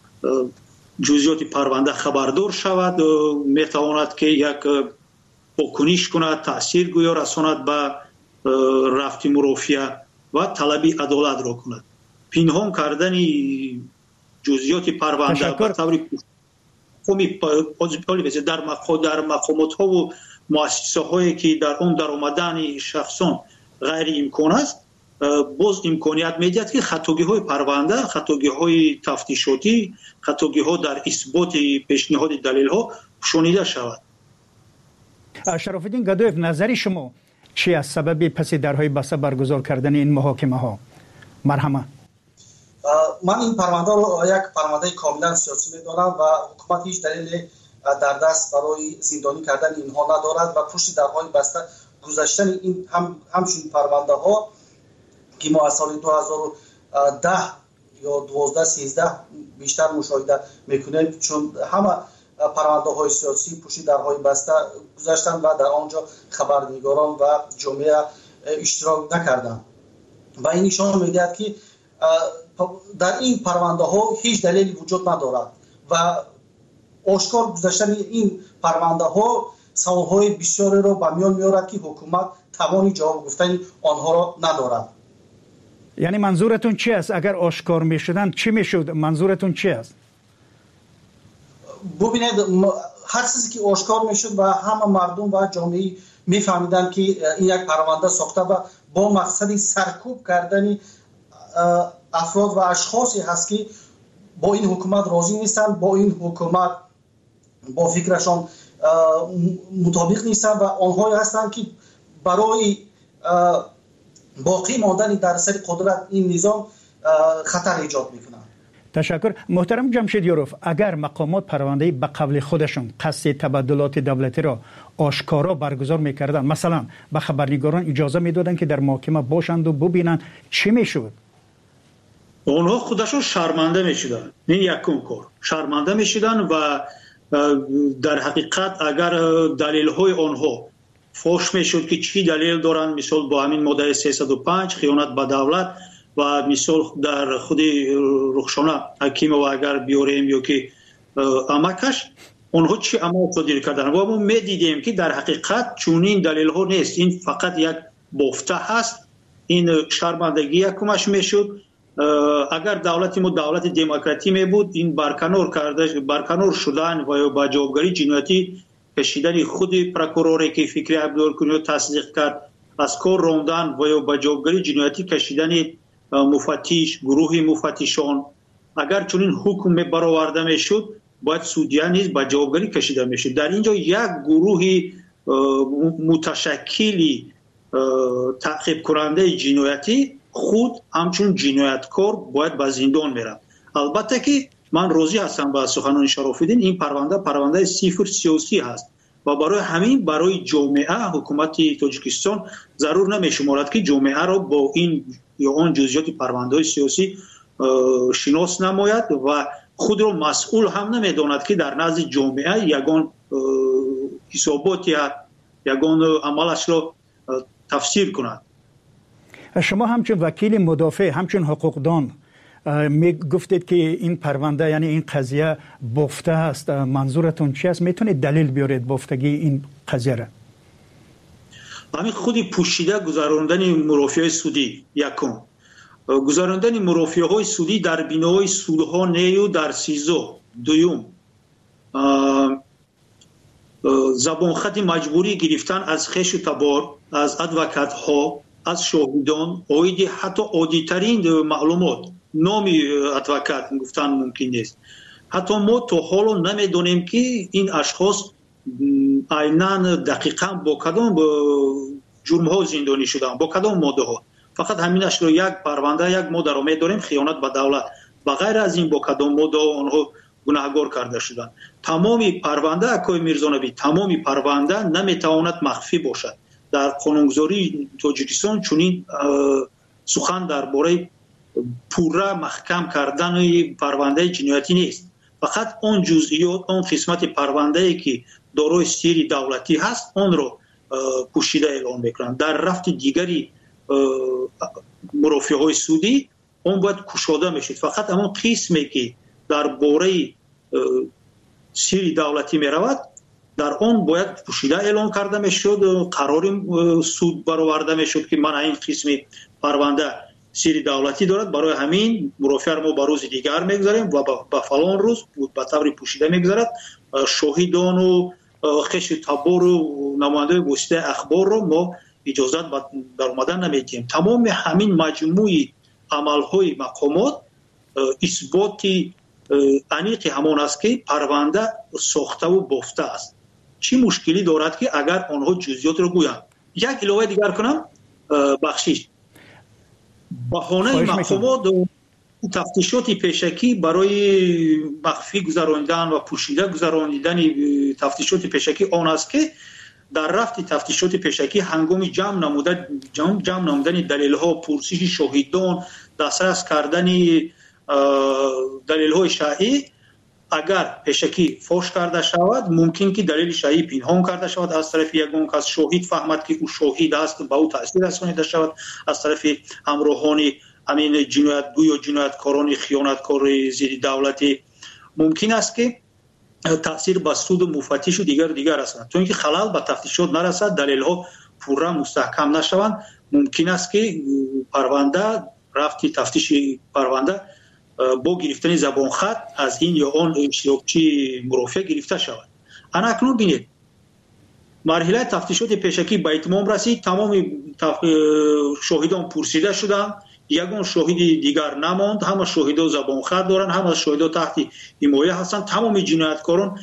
Speaker 20: جزئیات پرونده خبردار شود میتواند که یک واکنش کند، تاثیر گویا رساند به رفت مرافعه و طلب عدالت را کند. پنهان کردن جزئیات پرونده به طور قومی در در مقامات ها و مؤسسه هایی که در اون در آمدن شخصان غیر امکان است، باز امکانیت میدهد که خطاگی های پرونده، خطاگی های تفتیشاتی، خطاگی ها در اثبات پیشنهاد دلیل ها شنیده شود.
Speaker 12: شرف الدین گدایف، نظر شما چی از سبب پس درهای بسته برگزار کردن این محاکمه ها؟ مرحمه.
Speaker 21: من این پرونده رو یک پرونده کاملا سیاسی میدانم و حکومت هیچ دلیل در دست برای زندانی کردن اینها ندارد و پشت درهای بسته گذاشتن این هم همچین پرونده ها که ما از سال دو هزار و ده یا دوازده سیزده بیشتر مشاهده میکنیم، چون همه پرونده های سیاسی پشت درهای بسته گذاشتن و در آنجا خبرنگاران و جامعه اشتراک نکردن و این نشان میدهد که در این پرونده ها هیچ دلیلی وجود ندارد و آشکار گذاشتن این پرونده ها سوال های بسیاری را به میان میارد که حکومت توانی جواب گفتن آنها را ندارد.
Speaker 12: یعنی منظورتون چی است؟ اگر آشکار میشدن چی میشد؟ منظورتون چی است؟
Speaker 21: ببینید، هر چیزی که آشکار میشد و همه مردم و جامعه میفهمیدن که این یک پرونده ساخته و با مقصد سرکوب کردن افراد و اشخاصی هست که با این حکومت راضی نیستن، با این حکومت با فکرشان مطابق نیستن و آنهایی هستند که برای باقی ماندن در سر قدرت این نظام خطر ایجاد میکنن.
Speaker 12: تشکر. محترم جمشید یوروف، اگر مقامات پرونده به قبل خودشون قصد تبادلات دولتی را آشکارا برگزار میکردن، مثلا به خبرنگاران اجازه میدادن که در محاکمه باشند و ببینن، چی میشد؟
Speaker 20: اونها خودشون شرمنده میشدن. این یکم کار شرمنده میشدن و در حقیقت اگر دلیل های آنها فوش میشد که چی دلیل دارن، مثال با همین ماده سیصد و پنج خیانت به دولت و مثال در خود رخشانه حکیم و اگر بیاریم یا که امکش اونها چی عمل صادر کردن و ما میدیدیم که در حقیقت چونین دلیل ها نیست، این فقط یک بافته هست. این شرمندگی یکمش میشد. اگر دولت ما دولت دموکراتی می بود، این برکنار کرده برکنار شدن و با جوابگری جنایتی کشیدن خود پروکوروری که فکری عبدالکنی تصدیق کرد، از کار راندن و با جوابگری جنایتی کشیدن مفتش، گروه مفتشان، اگر چنین حکم برآورده میشد باید سودیان نیز با جوابگری کشیده میشد. در اینجا یک گروه متشکلی تعقیب کننده جنایتی خود همچون جنایتکار باید به زندان میرم. البته که من راضی هستم با سخنان شرف الدین، این پرونده پرونده صفر سیاسی هست و برای همین برای جامعه حکومت تاجیکستان ضرور نمیشمارد که جامعه را با این یا آن جزئیات پرونده سیاسی شناس نماید و خود را مسئول هم نمیداند که در نزد جامعه یگان حسابات یا یگان عملش را تفسیر کند.
Speaker 12: شما همچون وکیل مدافع، همچون حقوقدان می گفتید که این پرونده یعنی این قضیه بافته است، منظورتون چی است؟ میتونید دلیل بیارید بافتگی این قضیه را؟
Speaker 20: همین خودی پوشیده گذراندن مرافعه سودی یکم، گذراندن مرافعه های سودی در بینای سودها نیو در سیزو دویم، زبان خط مجبوری گرفتن از خش و تبار، از ادوکات ها، از شاهدان، اویدی حتی عادی‌ترین معلومات نامی ادوکات گفتن ممکن نیست. حتی ما تا حالا نمیدونیم که این اشخاص عیناً دقیقاً با کدام جرم ها زندانی شدن، با کدام ماده ها. فقط همینش رو یک پرونده یک ماده رو میدونیم، خیانت به دولت. و غیر از این با کدام ماده آنها گناهکار کرده شدن. تمامی پرونده اکای میرزانبی، تمامی پرونده نمیتواند مخفی باشد. در قانونگذاری تاجیکستان چنین سخن درباره پوره محکم کردن پرونده جنایتی نیست. فقط اون جزئیات، اون قسمت پرونده که دارای سیر دولتی هست، اون رو پوشیده اعلام میکنند. در رفت دیگری مرافعهای سودی اون باید کشاده میشد. فقط همون قسمی که در باره سیری دولتی میرود در اون باید پوشیده اعلام کرده میشد، قرار سود برآورده میشد که من این قسم پرونده سیری دولتی دارد، برای همین مرافع ما به روز دیگر میگذاریم و به فلان روز به طور پوشیده میگذارد. شاهدان و خش تبار و نماینده واسطه اخبار رو ما اجازت در اومدن نمیدیم. تمام همین مجموعه عملهای مقامات اثباتی انیق همان است که پرونده ساخته و بافته است. چی مشکلی دارد که اگر آنها جزئیات رو گویند؟ یک علاوه دیگر کنم، بخشش بهانه مقامات تفتیشات پیشکی برای مخفی گذراندن و پوشیده گذراندن تفتیشات پیشکی آن است که در رفت تفتیشات پیشکی هنگام جمع نمودن جمع, جمع نمودن دلیل ها، پرسش شاهدان، دسترس کردن دلیل های شایع، اگر پیشکی فاش کرده شود ممکن که دلیل شایع پنهان کرده شود از طرف یگان کس، شاهد فهمد که او شاهد است به او تاثیر رسانیده شود از طرف همراهان همین جنایتگو یا جنایتکاران خیانتکار زیر دولتی، ممکن است که تاثیر به سود و مفتش و دیگر دیگر رساند. چون که خلل به تفتیشات نرسد، دلیل ها پورا مستحکم نشوند، ممکن است که پرونده رفتی تفتیش پرونده با گرفتن زبان خط از این یا آن اشتراکچی مرافع گرفته شود. انا اکنون بینید مرحله تفتیشات پیشکی به اتمام رسید، تمام شاهدان پرسیده شدند، یگان شاهد دیگر نماند، همه شاهدا زبان خط دارند، همه شاهدا تحت حمایه هستند، تمام جنایتکاران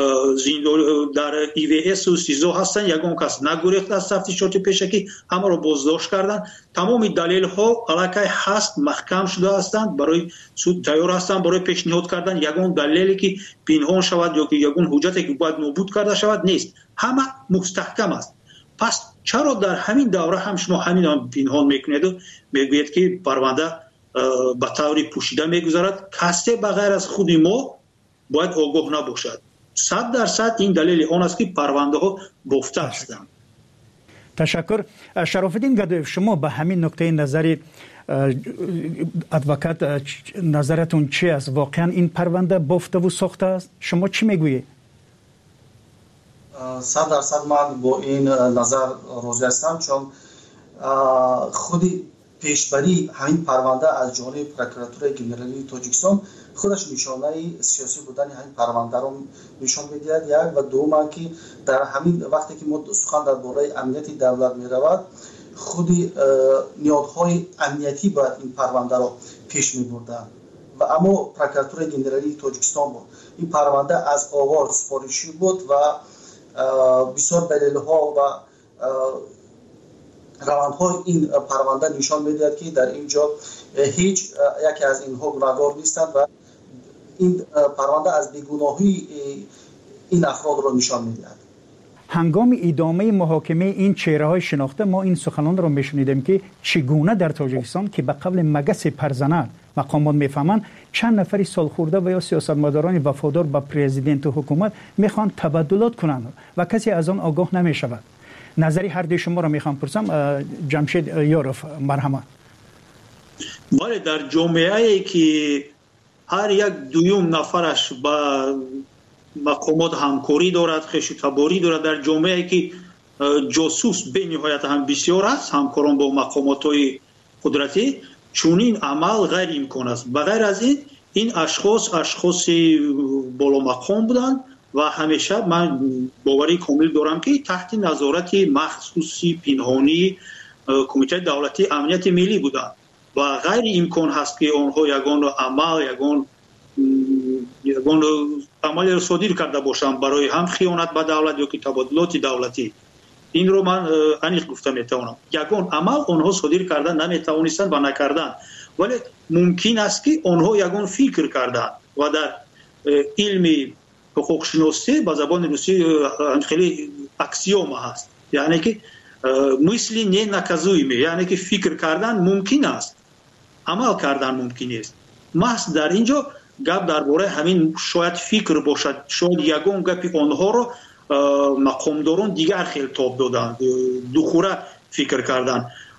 Speaker 20: در ای وی اس و سیزو هستند، یگان کس نگریخت از تفتیشات پیشکی، همه را بازداشت کردند. تمام دلیل ها علاقه هست محکم شده هستند، برای سود تیار هستند برای پیشنهاد کردن یگان دلیلی که پنهان شود یا که یگان حجتی که باید نابود کرده شود نیست، همه مستحکم است. پس چرا در همین دوره هم شما همین هم پنهان میکنید و میگوید که پرونده به طور پوشیده میگذارد؟ کسی بغیر از خود ما باید آگاه نباشد. صد درصد این دلیل آن است که پرونده ها بافته هستند.
Speaker 12: تشکر. شرافالدین گدایف، شما به همین نکته نظری ادوکات نظرتون چی است؟ واقعا این پرونده بافته و ساخته است؟ شما چی میگویید؟
Speaker 21: صد درصد من با این نظر راضی هستم، چون خودی پیشبری همین پرونده از جانب پروکراتور گنرالی تاجیکستان خودش نشانه سیاسی بودن همین پرونده رو نشان می‌دهد. یک و دوم که در همین وقتی که ما سخن درباره امنیت دولت می‌رود، خودی نیازهای امنیتی باید این پرونده رو پیش می‌بردن و اما پروکراتور گنرالی تاجیکستان بود. این پرونده از آغاز سفارشی بود و بسیار دلیل‌ها و روندهای این پرونده نشان می‌دهد که در اینجا هیچ یکی از اینها گناهکار نیستند و این پرونده از بیگناهی این افراد را نشان می‌دهد.
Speaker 12: هنگام ادامه محاکمه این چهره‌های شناخته ما این سخنان را می‌شنیدیم که چگونه در تاجیکستان که به قبل مگس پرزنر مقامات میفهمند چند نفری سالخورده و یا سیاستمداران وفادار به پرزیدنت و حکومت میخوان تبادلات کنند و کسی از آن آگاه نمیشود. نظری هر دوی شما را میخوام پرسم. جمشید یاروف، مرحمت.
Speaker 20: بله، در جامعه‌ای که هر یک دویم نفرش با مقامات همکاری دارد، خش تباری دارد، در جامعه‌ای که جاسوس به نهایت هم بسیار است، همکاران با مقامات‌های قدرتی، چون این عمل غیر امکان است. بغیر از این این اشخاص اشخاص بالا مقام بودند و همیشه من باوری کامل دارم که تحت نظارت مخصوصی پنهانی کمیته دولتی امنیت ملی بودند و غیر امکان هست که آنها یگان عمل یگان یگان عمل را صادر کرده باشند برای هم خیانت به دولت یا که تبادلات دولتی. این رو من انیق گفته میتوانم. یگان عمل آنها صادر کردن نمیتوانستند و نکردن، ولی ممکن است که آنها یگان فکر کردن و در علم حقوق شناسی به زبان روسی خیلی اکسیوم هست، یعنی که مثل نه نکازویمه، یعنی که فکر کردن ممکن است، عمل کردن ممکن است. محض در اینجا گپ درباره همین شاید فکر باشد، شاید یگان گپ آنها رو مقامداران دیگر خیلی تاب دادن، دوخوره فکر کردن.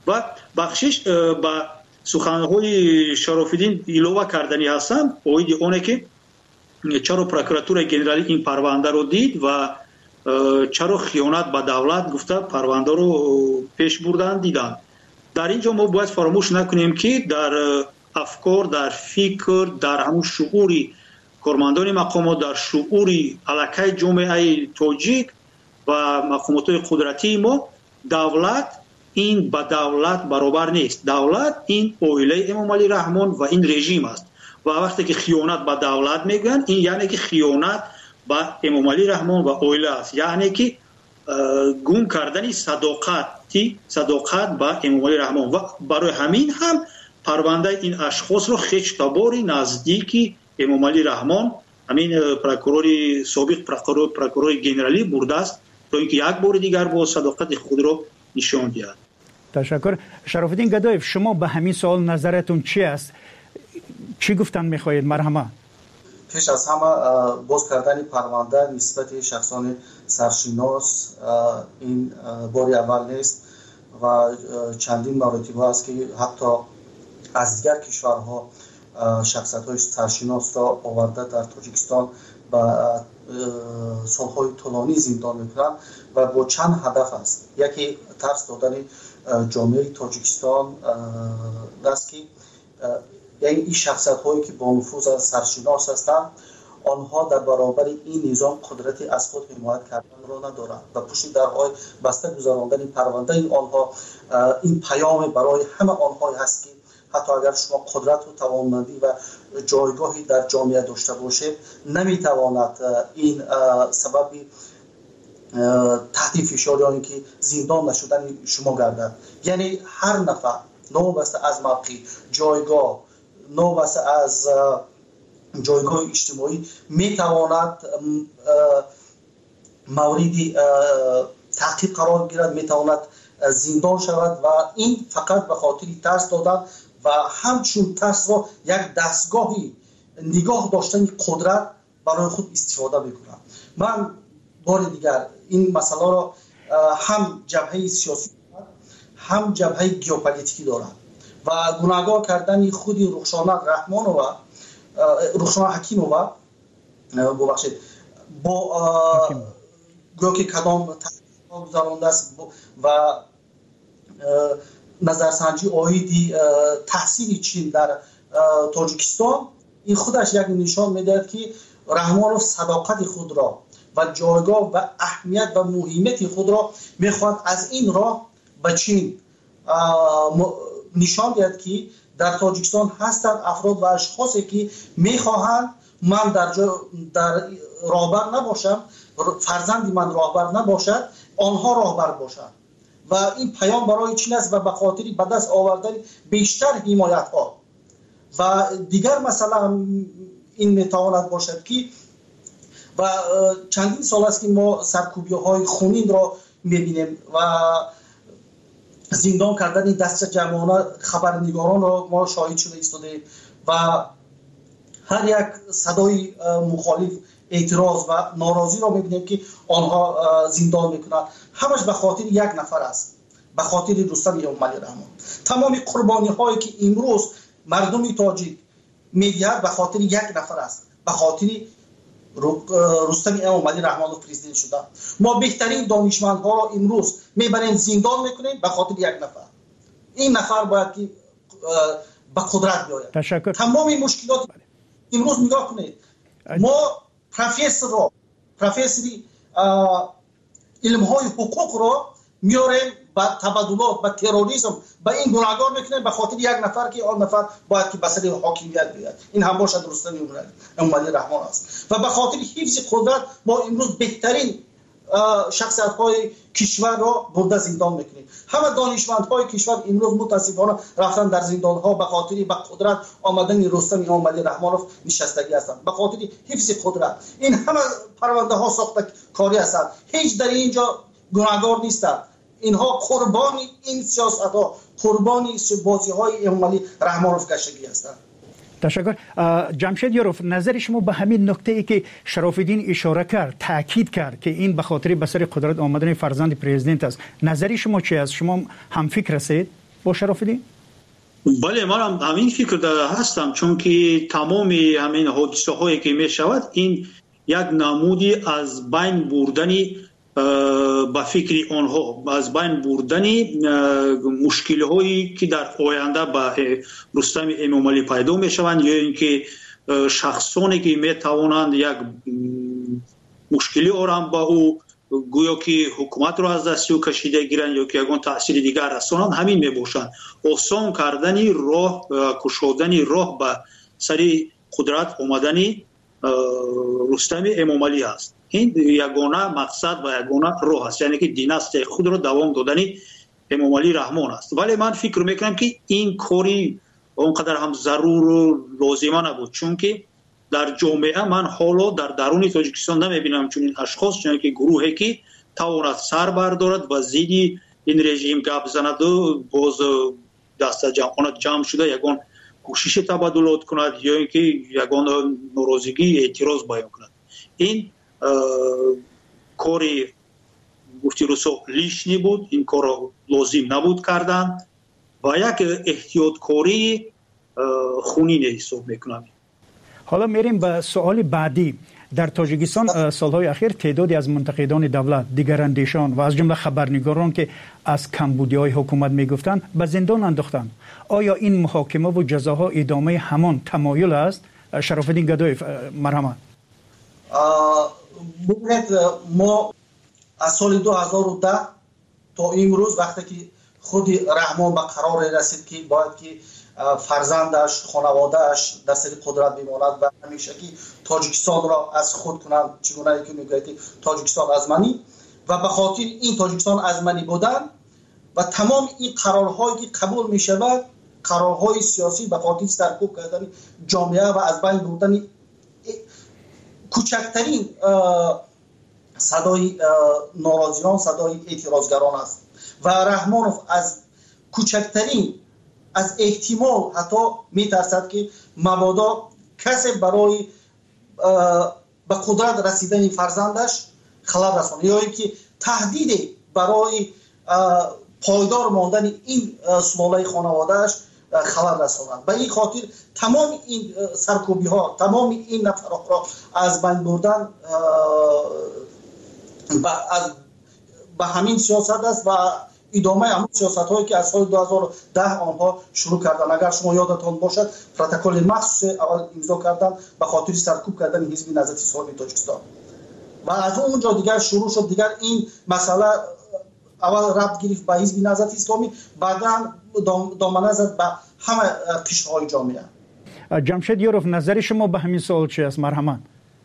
Speaker 20: و بخشش با سخنهای شراف‌الدین ایلوه کردنی هستم اوید اونه که چرا پروکراتور گنرالی این پرونده رو دید و چرا خیانت به دولت گفته پرونده رو پیش بردن دیدن. در اینجا ما باید فراموش نکنیم که در افکار، در فکر، در همون شعوری کارمندان مقامات، در شعوری علاقه جامعه تاجیک و مقامات قدرتی ما، دولت این با دولت برابر نیست. دولت این اویله امام علی رحمان و این رژیم است و وقتی که خیانت به دولت میگن این یعنی که خیانت به امام علی رحمان و اویله است، یعنی که گم کردن صداقتی صداقت با امام علی رحمان و برای همین هم پرونده این اشخاص رو خشتباری نزدیکی امام علی رحمان همین پروکورور سابق پروکورور پروکورور گنرالی برده است تا اینکه یک بار دیگر با صداقت خود رو نشان دهد.
Speaker 12: تشکر. شراف‌الدین گدایف، شما به همین سوال نظرتون چی است؟ چی گفتن میخواهید؟ مرحمه.
Speaker 21: پیش از همه باز کردن پرونده نسبت شخصان سرشناس این باری اول نیست و چندین مراتب است که حتی از دیگر کشورها شخصیت‌های سرشناس را آورده در تاجیکستان و سالهای طولانی زندان میکنند و با چند هدف است. یکی ترس دادن جامعه تاجیکستان است که یعنی این شخصیت هایی که با نفوذ سرشناس هستند آنها در برابر این نظام قدرتی از خود حمایت کردن را ندارند و پشت درهای بسته گذراندن این پرونده این آنها این پیام برای همه آنها هست که حتی اگر شما قدرت و توانمندی و جایگاهی در جامعه داشته باشید نمیتواند این سبب تحت فشار یا اینکه زندان نشدن شما گردد. یعنی هر نفر نوبسته از موقع جایگاه نوبسته از جایگاه اجتماعی میتواند موردی تعقیب قرار گیرد، میتواند زندان شود و این فقط به خاطر ترس دادن و همچون ترس را یک دستگاهی نگاه داشتن قدرت برای خود استفاده میکنند. من بار دیگر این مسئله را هم جبهه سیاسی هم جبهه گیوپولیتیکی دارند و گناهگار کردن خودی رخشانه رحمان و رخشانه حکیم و ببخشید با گویا که کدام تحقیق گذرانده است و نظرسنجی آیدی تحصیل چین در تاجیکستان این خودش یک نشان میدهد که رحمانوف صداقت خود را و جایگاه و اهمیت و مهمیت خود را میخواد از این راه به چین نشان دهد که در تاجیکستان هستند افراد و اشخاصی که میخواهند من در جا در راهبر نباشم، فرزندی من راهبر نباشد، آنها راهبر باشند و این پیام برای چین است و به خاطر به دست آوردن بیشتر حمایت ها و دیگر مثلا این میتواند باشد که و چندین سال است که ما سرکوبی های خونین را میبینیم و زندان کردن دست جمعانه خبرنگاران را ما شاهد شده ایستاده و هر یک صدای مخالف اعتراض و ناراضی را میبینیم که آنها زندان میکنند. همش به خاطر یک نفر است، به خاطر رستم امام علی رحمان. تمام قربانی هایی که امروز مردم تاجیک میدهد به خاطر یک نفر است، به خاطر رستم امام علی رحمان پرزیدنت شدن. ما بهترین دانشمندها را امروز میبریم زندان میکنیم به خاطر یک نفر. این نفر باید که به قدرت بیاید.
Speaker 12: تشکر.
Speaker 21: تمام مشکلات امروز نگاه کنید، ما پروفسور را پروفسوری علم های حقوق را میاریم با تبادلات با تروریسم با این گناهگار میکنیم به خاطر یک نفر که آن نفر باید که به سر حاکمیت بیاد. این هم باشد رستم امام علی رحمان است و به خاطر حفظ قدرت ما امروز بهترین شخصیت های کشور را برده زندان میکنیم. همه دانشمند های کشور امروز متاسفانه رفتن در زندان ها به خاطر به قدرت آمدن رستم امام علی رحمانوف نشستگی هستند، به خاطر حفظ قدرت. این همه پرونده ها ساخته کاری هستند، هیچ در اینجا گناهگار نیستند. اینها قربانی این سیاست ها، قربانی بازی های امام علی رحمانوف گشتگی هستند.
Speaker 12: تشکر. جمشید یاروف، نظر شما به همین نکته ای که شراف‌الدین اشاره کرد، تاکید کرد که این به خاطر به سر قدرت آمدن فرزند پرزیدنت است، نظر شما چی است؟ شما هم فکر هستید؟ با شرافدین؟
Speaker 20: بله، من هم همین فکر داره هستم، چون که تمام همین حادثه هایی که می شود این یک نمودی از بین بردنی با فکر آنها، از بین بردنی مشکل هایی که در آینده با رستم امامعلی پیدا می شوند، یا اینکه شخصانی که می توانند یک مشکلی آرام با او گویا که حکومت را از دست او کشیده گیرند یا که یگان تأثیر دیگر رسانند، همین می باشند. آسان کردنی راه، کشودنی راه به سری قدرت آمدنی رستم امامعلی است. این یگانه مقصد و یگانه راه است، یعنی که دیناستی خود را دوام دادنی امامعلی رحمان است. ولی من فکر میکنم که این کاری اونقدر هم ضرور و لازمه نبود، چون که در جامعه من حالا در درون تاجیکستان نمیبینم چون این اشخاص، چون که گروهی که تواند سر بردارد و زیدی این رژیم گپ زند و باز دست جمع جمع شده یگان کوشش تبادلات کند یا اینکه یگان ناراضگی اعتراض بیان کند. این کاری گفتی رسو لیشنی بود، این کار لازم نبود کردن و یک احتیاط کاری خونین حساب میکنم.
Speaker 12: حالا میریم به سوال بعدی. در تاجیکستان سالهای اخیر تعدادی از منتقدان دولت، دیگراندیشان و از جمله خبرنگاران که از کمبودی‌های حکومت میگفتند به زندان انداختند. آیا این محاکمه و جزاها ادامه همان تمایل است؟ شرافالدین گدایف، مرحمت.
Speaker 21: ببینید، ما از سال دو هزار و ده تا امروز وقتی که خود رحمان به قرار رسید که باید که فرزندش، خانوادهش در سر قدرت بماند و همیشه که تاجیکستان را از خود کنند، چگونه که میگه که تاجیکستان ازمنی و به خاطر این تاجیکستان ازمنی بودن و تمام این قرارهایی که قبول می شود، قرارهای سیاسی به خاطر سرکوب کردن جامعه و از بین بردن کوچکترین صدای ناراضیان، صدای اعتراضگران است و رحمانوف از کوچکترین از احتمال حتی میترسد که مبادا کسی برای به قدرت رسیدن فرزندش خلل رساند یا اینکه تهدید برای پایدار ماندن این سلاله خانوادهش خلل رساند. به این خاطر تمام این سرکوبی ها، تمام این نفرات را از بین بردن به همین سیاست است و ادامه همون سیاست هایی که از سال دو هزار و ده آنها شروع کردن. اگر شما یادتان باشد پروتکل مخصوص اول امضا کردن به خاطر سرکوب کردن حزب نهضت اسلامی تاجیکستان و از اونجا دیگر شروع شد. دیگر این مسئله اول ربط گرفت به حزب نهضت اسلامی، بعدا دامنه زد به همه قشرهای جامعه.
Speaker 12: جمشید یاروف، نظر شما به همین سوال چی است؟ مرحمت.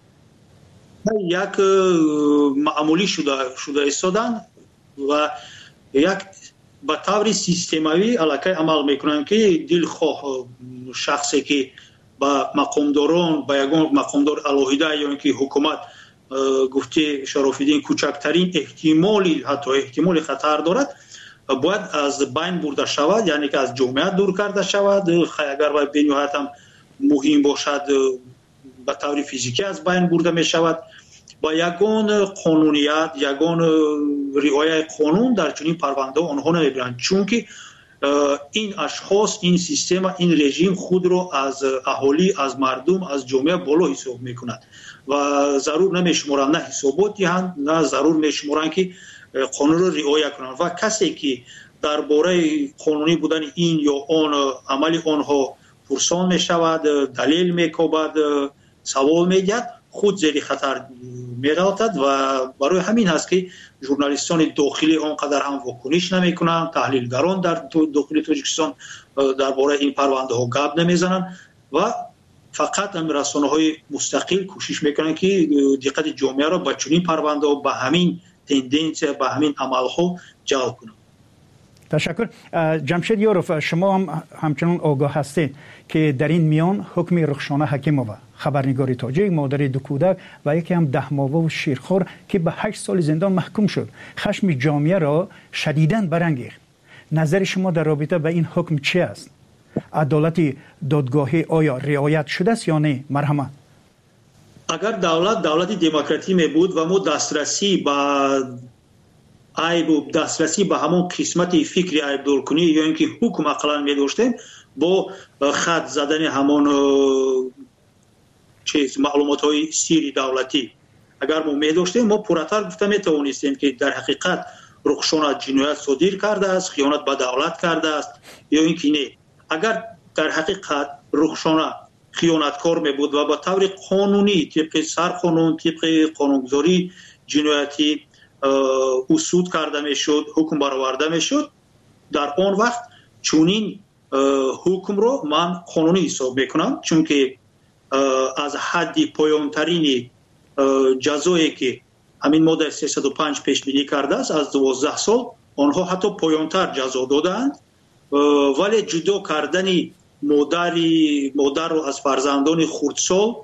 Speaker 20: یک معمولی شده شده ایستادن و یک به طور سیستماوی علاقه عمل میکنن که دلخواه شخصی که با مقامداران، با یگان مقامدار علاهیده یا اینکه حکومت گفته شرافالدین کوچکترین احتمالی حتی احتمال خطر دارد باید از بین برده شود، یعنی که از جامعه دور کرده شود. اگر باید بنیهایت هم مهم باشد به طور فیزیکی از بین برده می شود. با یگان قانونیت، یگان رعایت قانون در چنین پرونده آنها نمیبرند، چون که این اشخاص، این سیستم، این رژیم خود را از اهالی، از مردم، از جامعه بالا حساب میکند و ضرور نمیشمارند نه حسابات دهند، نه ضرور میشمارند که قانون را رعایت کنند و کسی که درباره قانونی بودن این یا آن عمل آنها پرسان میشود، دلیل میکوبد، سوال میگد، خود زیر خطر می‌افتد و برای همین هست که ژورنالیستان داخلی آنقدر هم واکنش نمی‌کنند، تحلیلگران در داخل تاجیکستان درباره این پرونده ها گپ نمیزنند و فقط هم رسانه‌های مستقل کوشش میکنند که دقت جامعه را به چنین پرونده ها، به همین تندنس، به همین عمل‌ها جلب کنند.
Speaker 12: تشکر. جمشید یاروف، شما هم همچنان آگاه هستید که در این میان حکم رخشانه حکیمووا، خبرنگاری تاجیک، مادر دو کودک و یکی هم ده ماهه و شیرخوار که به هشت سال زندان محکوم شد، خشم جامعه را شدیداً برانگیخت. نظر شما در رابطه با این حکم چی است؟ عدالت دادگاهی آیا رعایت شده است یا نه؟ مرحمت.
Speaker 20: اگر دولت دولت دموکراتی می بود و ما دسترسی به عیب و دسترسی به همون قسمت فکری عیب دور کنی یا اینکه حکم اقلا می داشتیم با خط زدن همون چیز معلومات های سیری دولتی اگر ما می داشتیم ما پورتر گفته می توانستیم که در حقیقت رخشان جنایت صادر کرده است، خیانت به دولت کرده است یا اینکه نه. اگر در حقیقت رخشان خیانتکار می بود و با طور قانونی طبق سرقانون طبق قانونگذاری جنایتی اصول کرده می شد، حکم برآورده می شد، در آن وقت چونین حکم رو من قانونی حساب میکنم، چون که از حد پایانترین جزایی که همین ماده سیصد و پنج پیش بینی کرده است از دوازده سال آنها حتی پایانتر جزا دادند، ولی جدا کردن مادری مادر رو از فرزندان خردسال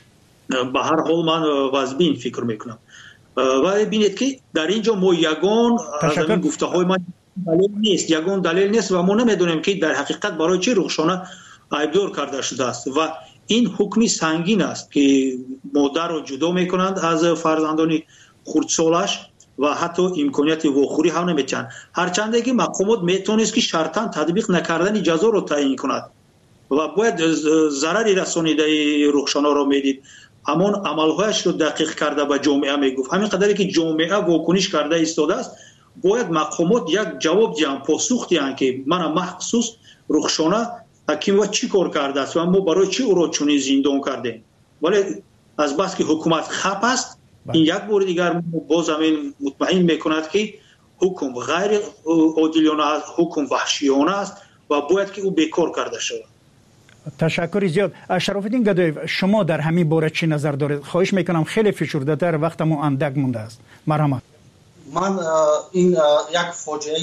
Speaker 20: به هر حال من واجبین فکر میکنم. ولی ببینید که در اینجا ما یگان از این گفته های من دلیل نیست، یگان دلیل نیست و ما نمیدونیم که در حقیقت برای چه رخشانه عیبدار کرده شده است و این حکمی سنگین است که مادر رو جدا میکنند از فرزندان خردسالش و حتی امکانیت واخوری هم نمیتن، هرچند که مقامات میتونست که شرطاً تطبیق نکردن جزا رو تعیین کند و باید ضرری رسانیده رخشانه رو میدید، همون عملهایش رو دقیق کرده به جامعه میگفت. همین قدری که جامعه واکنش کرده ایستاده است باید مقامات یک جواب دیان، پاسخ دیان که من مخصوص رخشانه حکیم و چی کار کرده است و ما برای چی او را چنین زندان کردیم. ولی از بس که حکومت خپ است این یک بار دیگر باز همین مطمئن میکند که حکم غیر عادلانه است، حکم وحشیانه است و باید که او بیکار کرده شود.
Speaker 12: تشکر زیاد. شرافالدین گدایف، شما در همین باره چی نظر دارید؟ خواهش میکنم خیلی فشرده تر، وقتمو اندک مونده است. مرحمت.
Speaker 21: من این یک فاجعه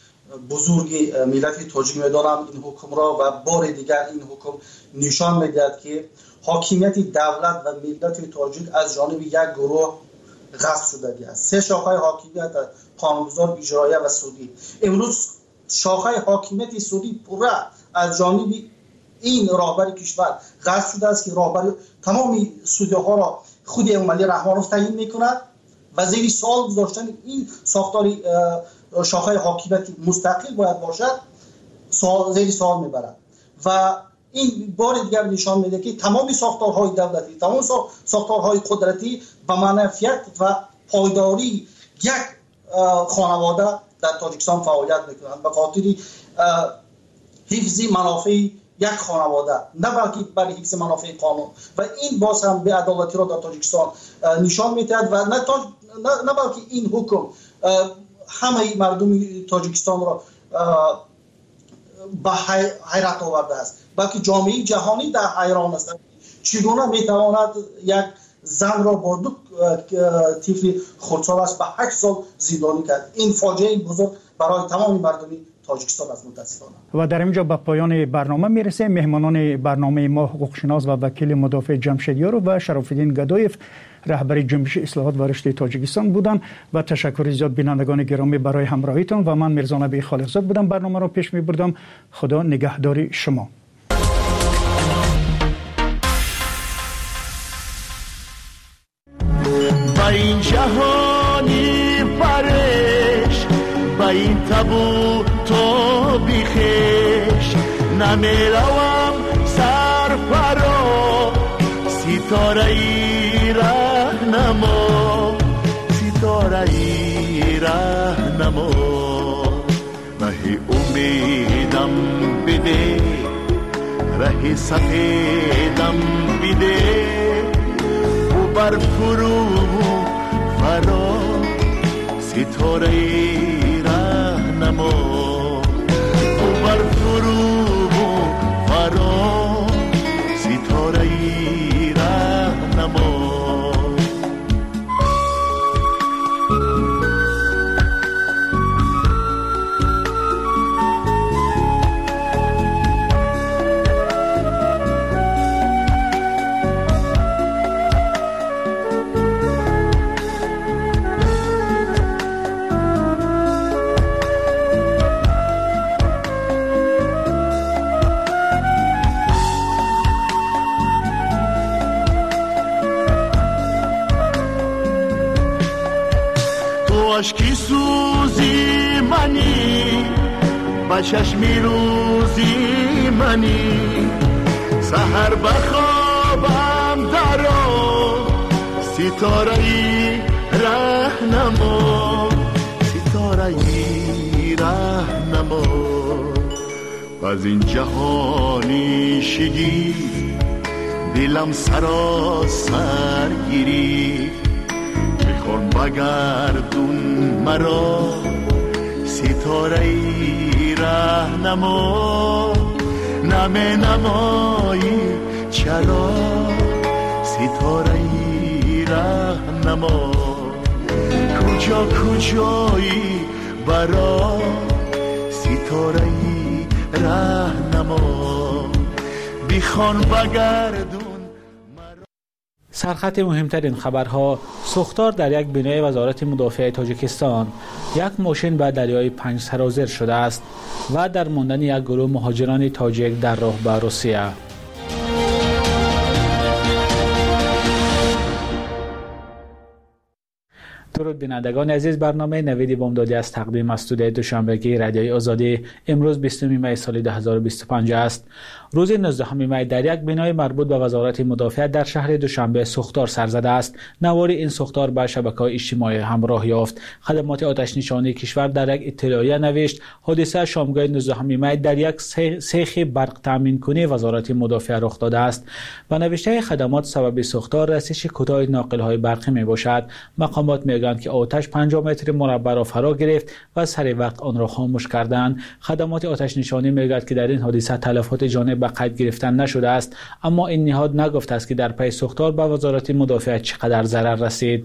Speaker 21: بزرگ ملت تاجیک میدانم این حکم را و بار دیگر این حکم نشان میدهد که حاکمیت دولت و ملت تاجیک از جانب یک گروه غصب شده است. سه شاخه حاکمیت قانونگذار، اجرایی و سودی. امروز شاخه حاکمیت سودی پورا از جانب این راهبر کشور غصب شده است که راهبر تمام سودی ها را خود امامعلی رحمانوف تعیین میکند و زیر سوال گذاشتن این ساختار شاخه حاکمیت مستقل باید باشد سوال زیر سوال میبرد و این بار دیگر نشان میده که تمام ساختارهای دولتی، تمام ساختارهای قدرتی به منفعت و پایداری یک خانواده در تاجیکستان فعالیت میکنند به خاطر حفظ منافع یک خانواده، نه بلکه برای حفظ منافع قانون و این باز هم به عدالتی را در تاجیکستان نشان میدهد و نه, تاج... نه... نه بلکه این حکم همه مردم تاجیکستان را به حیرت آورده است، بلکه جامعه جهانی در حیران است چگونه میتواند یک زن را با دو طفل خردسال است به هشت سال زندانی کرد. این فاجعه بزرگ برای تمام مردم تاجیکستان است متاسفانه.
Speaker 12: و در اینجا به پایان برنامه میرسه. مهمانان برنامه ما حقوقشناس و وکیل مدافع جمشیدیارو و شرافالدین گدایف رهبر جنبش اصلاحات و رشد تاجیکستان بودند و تشکر زیاد بینندگان گرامی برای همراهیتان و من میرزا نبی خالقزاد بودم برنامه را پیش میبردم. خدا نگهدار شما.
Speaker 18: با این جهانی فرش با این تبو تو بیخش نمیروم سر فرا ستاره ای رهنما ستاره ای رهنما راه امیدم بده راه سفیدم بده و بر فرو فرا ستاره ای رهنما و بر فرو فرا ستاره ای رهنما
Speaker 2: اشکی سوزی منی با چشمی روزی منی سحر بخوابم درو ستاره ای رهنما ستاره ای رهنما از این جهانی شگی دلم سراسر گیری میخوان بگردون مرا ستاره ای رهنما نمه نمایی چرا ستاره ای رهنما کجا کجایی برا ستاره ای رهنما بیخوان بگردون.
Speaker 1: سرخط مهمترین خبرها: سوختار در یک بنای وزارت مدافع تاجیکستان، یک ماشین به دریای پنج سرازیر شده است و در ماندن یک گروه مهاجران تاجیک در راه به روسیه. درود بینندگان عزیز، برنامه نوید بامدادی از تقدیم از استودیوی دوشنبه‌گی رادیوی آزادی امروز بیستم می سال دو هزار و بیست و پنج است. روز نوزدهم می در یک بنای مربوط به وزارت مدافع در شهر دوشنبه سوختار سر زده است. نوار این سوختار به شبکه‌های اجتماعی همراه یافت. خدمات آتش نشانی کشور در یک اطلاعیه نوشت حادثه شامگاه نوزدهم می در یک سیخ برق تامین کنی وزارت مدافع رخ داده است. با نوشته خدمات سبب سوختار رسش کوتاه ناقل‌های برقی می باشد. مقامات میگویند که آتش پنجاه متر مربع را فرا گرفت و سریع وقت آن را خاموش کردند. خدمات آتش نشانی میگوید که در این حادثه تلفات جانی به قید گرفتن نشده است، اما این نهاد نگفته است که در پی سوختار به وزارت مدافع چقدر ضرر رسید.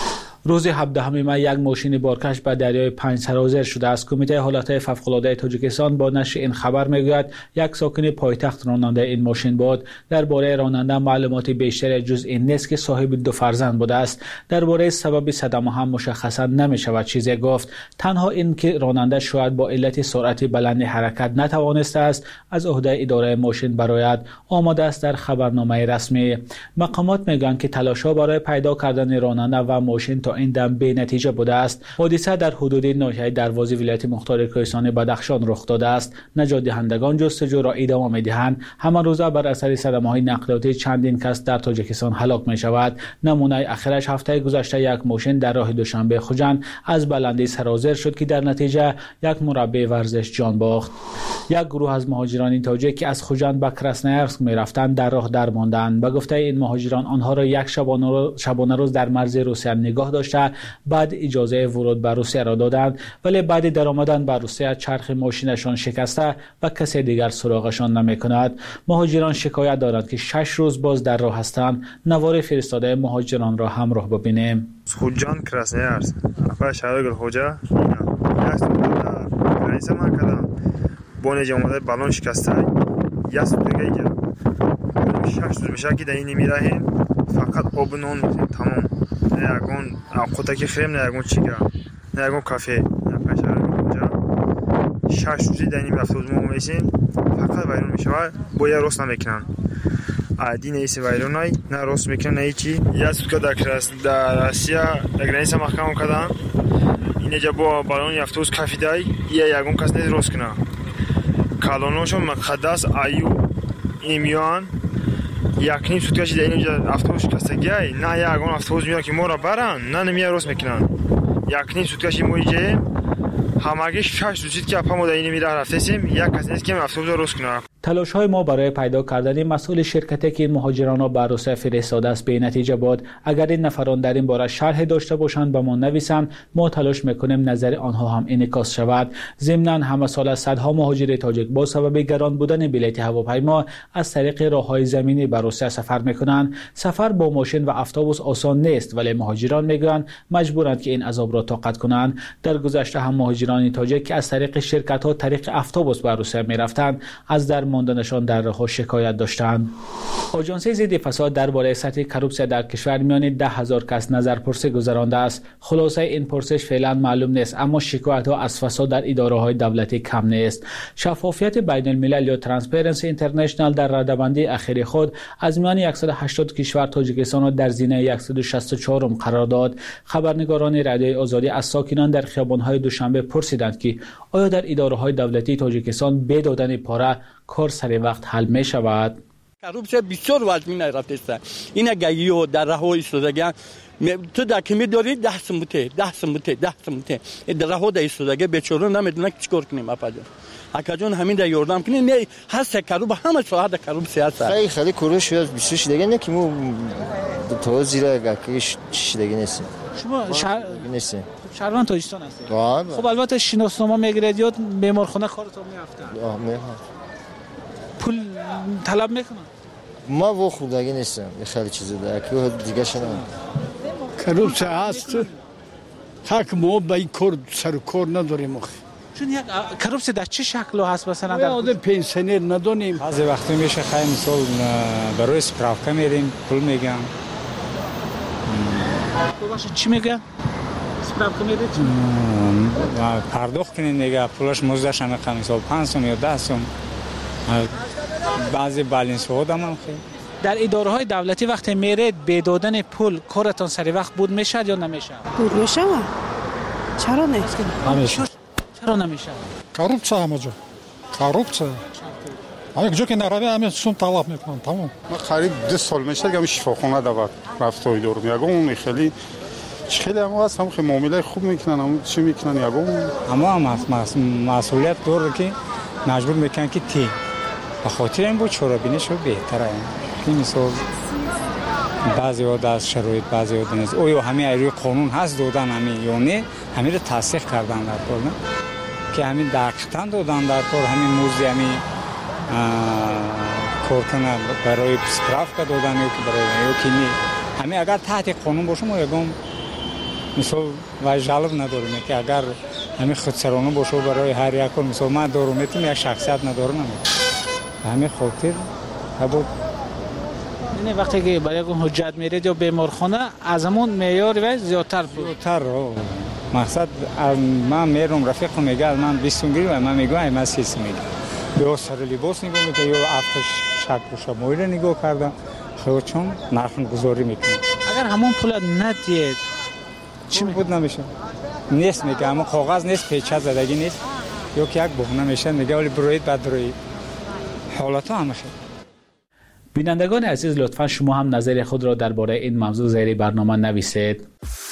Speaker 1: روز هفدهم می یک ماشین بارکش به دریای پنج سرازیر شده است. کمیته حالات فوق‌العاده تاجیکستان با نشر این خبر میگوید یک ساکن پایتخت راننده این ماشین بود. درباره راننده معلومات بیشتری جز این نیست که صاحب دو فرزند بوده است. درباره سبب صدمه هم مشخصا نمی شود چیزی گفت. تنها این که راننده شاید با علت سرعت بلند حرکت نتوانسته است از عهده اداره ماشین برآید آماده است. در خبرنامه رسمی مقامات میگویند که تلاش‌ها برای پیدا کردن راننده و ماشین تا این دم به نتیجه بوده است. حادثه در حدود ناحیه دروازه ولایت مختار کوهستان بدخشان رخ داده است. نجات دهندگان جستجو را ادامه می‌دهند. همان روزا بر اثر صدمه‌های نقلیاتی چندین کس در تاجیکستان هلاک می‌شود. نمونه اخیرش هفته گذشته یک ماشین در راه دوشنبه خوجند از بلندی سرازیر شد که در نتیجه یک مربی ورزش جان باخت. یک گروه از مهاجران تاجیک که از خوجند به کراسنایارسک می‌رفتند در راه درماندند. به گفته این مهاجران آنها را یک شبانه روز در مرز روسیه نگاه داشته بعد اجازه ورود به روسیه را دادند، ولی بعد در آمدن به روسیه چرخ ماشینشان شکسته و کسی دیگر سراغشان نمی کند. مهاجران شکایت دارند که شش روز باز در راه هستند. نوار فرستاده مهاجران را همراه ببینیم.
Speaker 22: خوجان کراسنایارسک افا شهر خوجا گرانیسه ما کدام بونه جمعه بالون شکسته یا سوتگی جا شش روز میشه که در این میراهیم فقط آب نون تمام نه اگون قطعی خریم نه اگون چیگا نه اگون کافه نه پنجره اونجا شش روزی در این افسوس مو میشین فقط وایرون میشه با یا روز نمیکنن عادی نیست وایرونای نه روز میکنن نه چی یا سوکا در کراس در آسیا اگرنیس محکم کردن اینجا با بالون افسوس کافی دای یا اگون کس نه روز کنه کالونوشون مقدس ایو ایمیان یک نیم سوتکشی در اینجا افسوس کستگی نه یا اگون افسوس میاد که ما را برن نه نمیاد روز میکنن یک نیم سوتکشی مویجه همگی شش روزید که اپا ما در این میره رفتیم یک کس نیست که افسوس روز کنه.
Speaker 1: تلاش های ما برای پیدا کردن مسئول شرکتی که این مهاجران را به روسیه فرستاده است به نتیجه بود. اگر این نفران در این باره شرح داشته باشند به ما نویسند، ما تلاش میکنیم نظر آنها هم انعکاس شود. ضمناً همه سال صدها مهاجر تاجیک با سبب گران بودن بلیط هواپیما از طریق راههای زمینی به روسیه سفر میکنند. سفر با ماشین و اتوبوس آسان نیست، ولی مهاجران میگویند مجبورند که این عذاب را طاقت کنند. در گذشته هم مهاجران تاجیک که از طریق شرکت ها طریق اتوبوس به روسیه میرفتند از در ماندنشان در راه شکایت داشتند. آژانس ضد فساد درباره سطح کروپسیا در کشور میان ده هزار کس نظرپرسی گذرانده است. خلاصه این پرسش فعلا معلوم نیست، اما شکایت ها از فساد در اداره های دولتی کم نیست. شفافیت بین الملل یا ترانسپرنسی اینترنشنال در رده‌بندی اخیر خود از میان صد و هشتاد کشور تاجیکستان را در زینه صد و شصت و چهار قرار داد. خبرنگاران رادیوی آزادی از ساکنان در خیابان‌های دوشنبه پرسیدند که آیا در اداره‌های دولتی تاجیکستان به دادن پاره کار سر وقت حل می شود؟
Speaker 3: کروپسیا بسیار وزمی نرفته. این گیی و در راه ایستادگی تو در کمی داری ده سمته ده سمته ده سمته در راه ایستادگی بیچاره نمیدونه چیکار کنیم اپا جان. اکا جان همین در یاردم کنیم نه هست کروب همه ساعت کروپسیا هست.
Speaker 4: خیلی خیلی کوروش از بیست دیگه نه که مو تو زیرا گاکیش دیگه نیست.
Speaker 1: شما شهر
Speaker 4: نیست.
Speaker 1: شهروند تاجیکستان هستید.
Speaker 4: بله.
Speaker 1: خب البته شناسنامه میگیرید یا بیمارخانه کارتون میافتن.
Speaker 4: آه میاد.
Speaker 1: پول طلب میکنن.
Speaker 4: ما و خودگی نیستم. خیلی چیزا داره که دیگه شنم.
Speaker 5: کروپسیا هست. حق ما با این کار سر کار نداریم.
Speaker 1: چون یک کروپسیا در چه شکل هست مثلا در
Speaker 5: آدم پنسیونر ندونیم.
Speaker 6: بعضی وقتی میشه خیلی مثال برای سپراوکا میریم پول میگم.
Speaker 1: باشه چی میگه؟ سپراوکا میده چی؟
Speaker 6: پرداخت کنین میگه پولش مزدش هم میخوام مثال پنج سوم یا ده سوم. بعضی بالانس ها دارم خیلی.
Speaker 1: در اداره های دولتی وقتی میرید به دادن پول کارتون سری وقت بود میشه یا نمیشه؟
Speaker 7: بود میشه. چرا نیست؟
Speaker 6: نمیشه.
Speaker 1: چرا نمیشه؟
Speaker 8: کروپسیا همه جا. کروپسیا. یک جا که نروی همه سوم طلب میکنن تمام.
Speaker 9: ما قریب دو سال میشه که شفاخانه دعوت رفتای دارم. یگون خیلی خیلی هم هست هم خیلی معامله خوب میکنن هم چی میکنن یگون.
Speaker 6: اما هم مسئولیت داره که مجبور میکنن که تی. به خاطر این بود چرا بینش رو بهتره. این مثال بعضی ها دست شرایط بعضی ها دنیز. اویا همه ایروی قانون هست دادن همین یا نه همین رو تصدیق کردن در کار نه. که همین دقیقاً دادن در کار همین موزی همین کار کنه برای سپراوکا دادن یا که برای یا که نی همین اگر تحت قانون باشه ما یکم مثال و جالب نداریم که اگر همین خودسرانه باشه برای هر یک کار مثال من دارم میتونم یک شخصیت ندارم همین خاطر بود
Speaker 1: نه وقتی که برای اون حجت میرید یا بیمارخانه از همون معیار و زیادتر بود
Speaker 6: زیادتر مقصد من میرم رفیقم میگه من بیست گیری و من میگم من سیس میگم یا سر لباس نگاه میکنم یا افتش شکل و شمایل نگاه کردم خیلی چون نرخ گذاری میکنم
Speaker 1: اگر همون پول ندید
Speaker 6: چی بود نمیشه نیست میگه اما کاغذ نیست پیچه زدگی نیست یا که یک بهونه میشه میگه ولی بروید بعد بروید حالت ها همه خیلی.
Speaker 1: بینندگان عزیز لطفا شما هم نظر خود را درباره این موضوع زیر برنامه نویسید.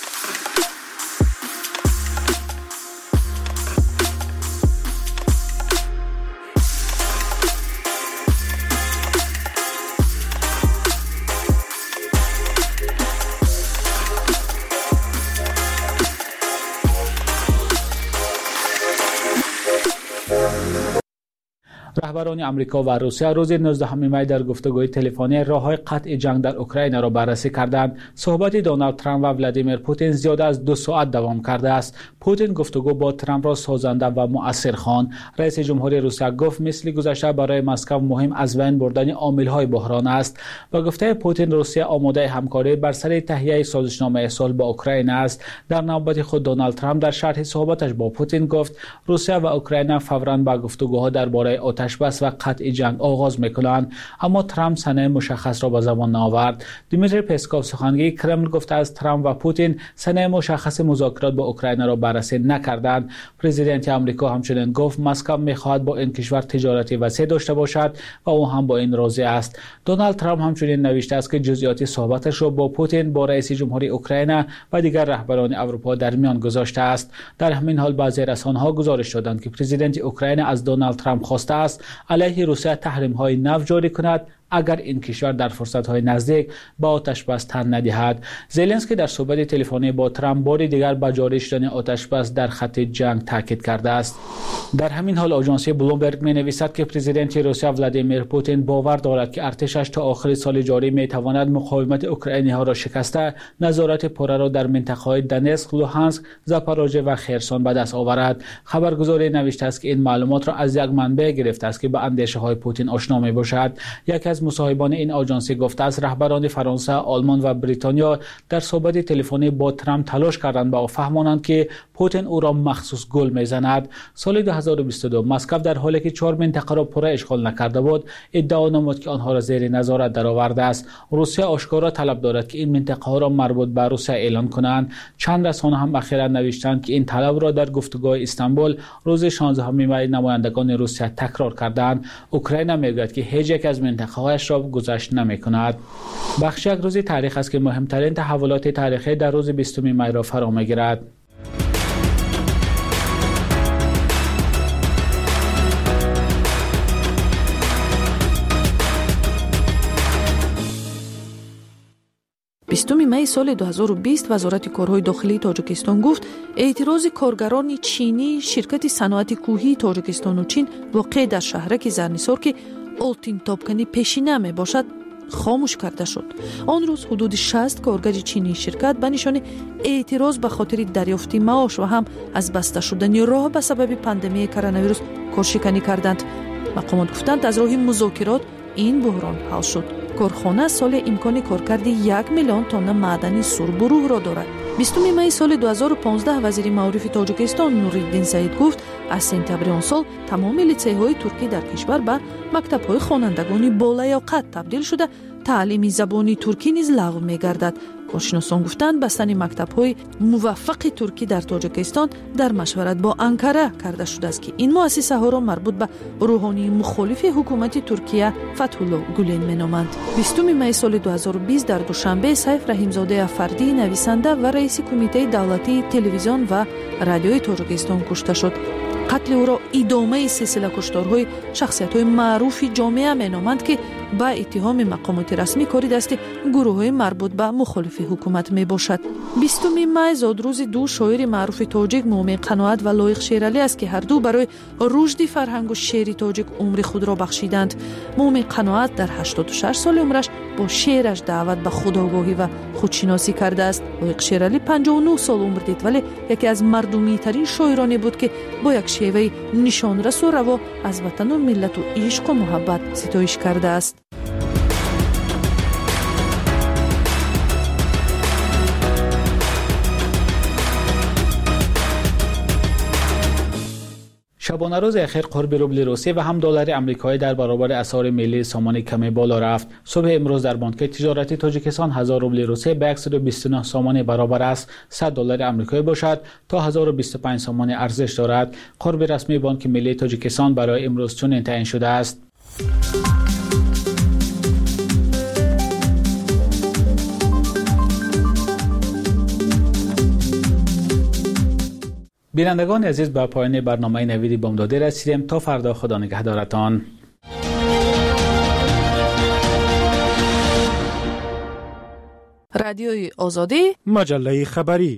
Speaker 1: رهبران آمریکا و روسیه روز نوزدهم می در گفتگوی تلفنی راه‌های قطع جنگ در اوکراین را بررسی کردند. صحبت دونالد ترامپ و ولادیمیر پوتین زیاد از دو ساعت دوام کرده است. پوتین گفتگو با ترامپ را سازنده و مؤثر خواند. رئیس جمهوری روسیه گفت مثل گذشته برای مسکو مهم از بین بردن عامل‌های بحران است. با گفته پوتین روسیه آماده همکاری بر سر تهیه سازشنامه صلح با اوکراین است. در نوبت خود دونالد ترامپ در شرح صحبتش با پوتین گفت روسیه و اوکراین فوراً با گفتگوها درباره آتش بس و قطع جنگ آغاز میکنند، اما ترامپ سنه مشخص را به زبان نآورد. دیمیتری پسکوف سخنگوی کرمل گفته است ترامپ و پوتین سنه مشخص مذاکرات با اوکراین را بررسی نکردند. پرزیدنت آمریکا همچنین گفت مسکو میخواهد با این کشور تجارتی وسیع داشته باشد و او هم با این راضی است. دونالد ترامپ همچنین نوشته است که جزئیات صحبتش را با پوتین، با رئیس جمهوری اوکراین و دیگر رهبران اروپا در میان گذاشته است. در همین حال بعضی رسانه‌ها گزارش دادند که پرزیدنت اوکراین از دونالد ترامپ خواسته است علیه روسیه تحریم‌های نو جاری کند اگر این کشور در فرصت‌های نزدیک با آتش بس تن ندهد. زلنسکی در صحبت تلفنی با ترامپ بار دیگر به جاری شدن آتش بس در خط جنگ تاکید کرده است. در همین حال آژانس بلومبرگ می‌نویسد که پرزیدنت روسیه ولادیمیر پوتین باور دارد که ارتشش تا آخر سال جاری می‌تواند مقاومت اوکراینی‌ها را شکسته نظارت پوره را در منطقه‌های دونتسک، لوهانسک، زاپاروژه و خرسون به دست آورد. خبرگزاری نوشته است که این معلومات را از یک منبع گرفته است که به اندیشه‌های پوتین آشنا می‌باشد. یکی از مصاحبان این آژانس گفته است رهبران فرانسه، آلمان و بریتانیا در صحبت تلفنی با ترامپ تلاش کردند به او فهمانند که پوتین او را مخصوص گل می‌زند. سال دو هزار و بیست و دو مسکو در حالی که چهار منطقه را پوره اشغال نکرده بود، ادعا نمود که آنها را زیر نظارت درآورده است. روسیه آشکارا طلب دارد که این منطقه ها را مربوط به روسیه اعلان کنند. چند رسانه هم اخیراً نوشتند که این طلب را در گفتگوهای استانبول روز شانزدهم می نمایندگان روسیه تکرار کردند. اوکراین میگوید که هیچ یک از منطقه‌هایش را گذشت نمی‌کند. بخش یک روز تاریخ است که مهمترین تحولات تاریخی در روز بیستم می را فرا می‌گیرد.
Speaker 10: بیستم می سال دو هزار و بیست وزارت کارهای داخلی تاجیکستان گفت اعتراض کارگران چینی شرکت صنعت کوهی تاجیکستان و چین واقع در شهرک زرنیسار که آلتین تاپکنی پیشینه می باشد خاموش کرده شد. آن روز حدود شصت کارگر چینی شرکت به نشانه اعتراض به خاطر دریافت معاش و هم از بسته شدن راه به سبب پاندمی کرونا ویروس کارشکنی کردند. مقامات گفتند از راه مذاکرات این بحران حل شد. کارخانه سال امکان کارکرد یک میلیون تن معدن سربروح را دارد. بیستم می سال دو هزار و پانزده وزیر معارف تاجیکستان نوریدین سعید گفت از سپتامبر آن سال تمام لیسی‌های ترکی در کشور به مکتب‌های خوانندگان بالیاقت تبدیل شده تعلیم زبانی ترکی نیز لغو می‌گردد. کارشناسان گفتند بستن مکتب‌های موفق ترکی در تاجیکستان در مشورت با انکره کرده شده است که این مؤسسه‌ها را مربوط به روحانی مخالف حکومت ترکیه فتح‌الله گولن می‌نامند. بیستم می سال دو هزار و بیست در دوشنبه سیف رحیمزاده افردی نویسنده و رئیس کمیته دولتی تلویزیون و رادیوی تاجیکستان کشته شد. قتل او را ادامه سلسله کشتارهای شخصیت‌های معروف جامعه می‌نامند که با اتهام مقامات رسمی کاری دست گروه‌های مربوط به مخالف حکومت میباشد. بیستم می زادروز دو شاعر معروف تاجیک مومن قناعت و لایق شیرعلی است که هر دو برای رشد فرهنگ و شعر تاجیک عمر خود را بخشیدند. مومن قناعت در هشتاد و شش سال عمرش با شعرش دعوت به خودآگاهی و خودشناسی کرده است. لایق شیرعلی پنجاه و نه سال عمر دید ولی یکی از مردمی ترین شاعرانی بود که با یک شیوه نشانرس و روا از وطن و ملت و عشق و محبت ستایش کرده است.
Speaker 1: شبانه روز اخیر قرب روبل روسی و هم دلار آمریکایی در برابر اسعار ملی سامان کمی بالا رفت. صبح امروز در بانک تجارتی تاجیکستان هزار روبل روسی به صد و بیست و نه سامان برابر است. صد دلار آمریکایی باشد تا هزار و بیست و پنج سامان ارزش دارد. قرب رسمی بانک ملی تاجیکستان برای امروز چنین تعیین شده است. بینندگان عزیز به پایان برنامه نوید بامدادی رسیدیم. تا فردا خدا نگهدارتان.
Speaker 10: رادیوی آزادی
Speaker 15: مجله خبری.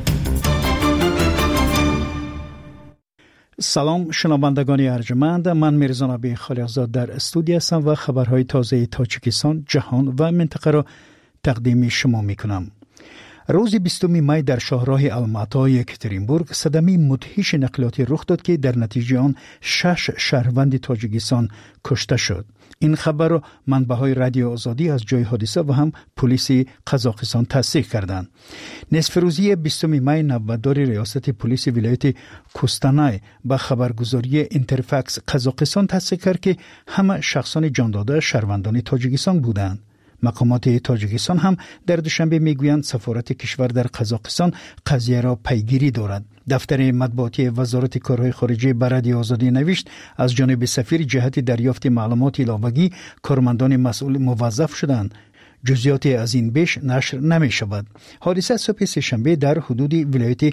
Speaker 12: سلام شنوندگان ارجمند، من میرزا نبی خلیقزاد در استودیو هستم و خبرهای تازه تاجیکستان، جهان و منطقه را تقدیم شما میکنم. روز بیستم می در شاهراه الماتا یکترینبورگ صدمه مدهش نقلیاتی رخ داد که در نتیجه آن شش شهروند تاجیکستان کشته شد. این خبر را منبع‌های رادیو آزادی از جای حادثه و هم پلیس قزاقستان تصدیق کردند. نصف روزی بیستم می نوبتدار ریاست پلیس ولایت کوستانای با خبرگزاری اینترفکس قزاقستان تصدیق کرد که همه شخصان جان داده شهروندان تاجیکستان بودند. مقامات تاجیکستان هم در دوشنبه میگویند سفارت کشور در قزاقستان قضیه را پیگیری دارد. دفتر مطبوعاتی وزارت کارهای خارجه به رادیو آزادی نوشت از جانب سفیر جهت دریافت معلومات علاوگی کارمندان مسئول موظف شدند. جزئیات از این بیش نشر نمی شود. حادثه صبح سه‌شنبه در حدود ولایت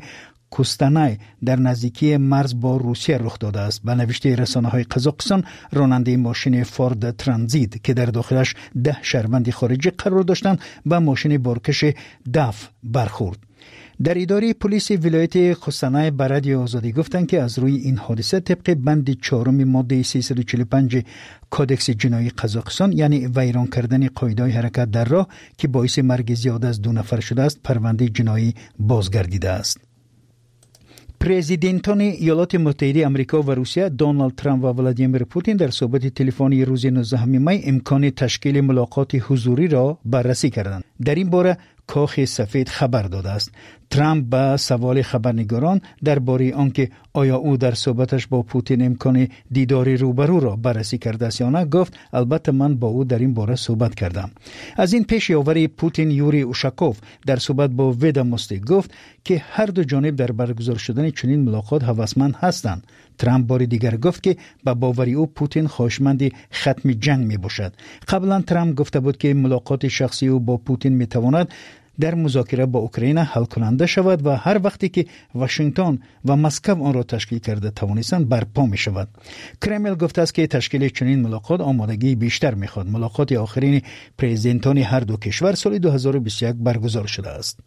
Speaker 12: کوستانای در نزدیکی مرز با روسیه رخ داده است. به نوشته رسانه‌های قزاقستان، راننده ماشین فورد ترانزیت که در داخلش ده شهروند خارجی قرار داشتند به ماشین بارکش داف برخورد. در اداره پلیس ولایت کوستانای به رادیو آزادی گفتند که از روی این حادثه طبق بند چهارم ماده سیصد و چهل و پنج کدکس جنایی قزاقستان، یعنی ویران کردن قاعده حرکت در راه که باعث مرگ زیاد از دو نفر شده است، پرونده جنایی بازگردیده است. پرزیدنتان ایالات متحده آمریکا و روسیه دونالد ترامپ و ولادیمیر پوتین در صحبت تلفنی روز نوزدهم می امکان تشکیل ملاقات حضوری را بررسی کردند. در این باره کاخ سفید خبر داده است. ترامپ به سوال خبرنگاران درباره آنکه آیا او در صحبتش با پوتین امکان دیدار روبرو را بررسی کرده است یا نه، گفت البته من با او در این باره صحبت کردم. از این پیش یاور پوتین یوری اوشاکوف در صحبت با وداموستی گفت که هر دو جانب در برگزار شدن چنین ملاقات هوسمند هستند. ترامپ بار دیگر گفت که به باوری او پوتین خواهشمند ختم جنگ می باشد. قبلا ترامپ گفته بود که ملاقات شخصی او با پوتین می تواند در مذاکره با اوکراین حل کننده شود و هر وقتی که واشنگتن و مسکو آن را تشکیل کرده توانستند برپا می شود. کرمل گفته است که تشکیل چنین ملاقات آمادگی بیشتر می خواهد. ملاقات آخرین پرزیدنتان هر دو کشور سال دو هزار و بیست و یک برگزار شده است.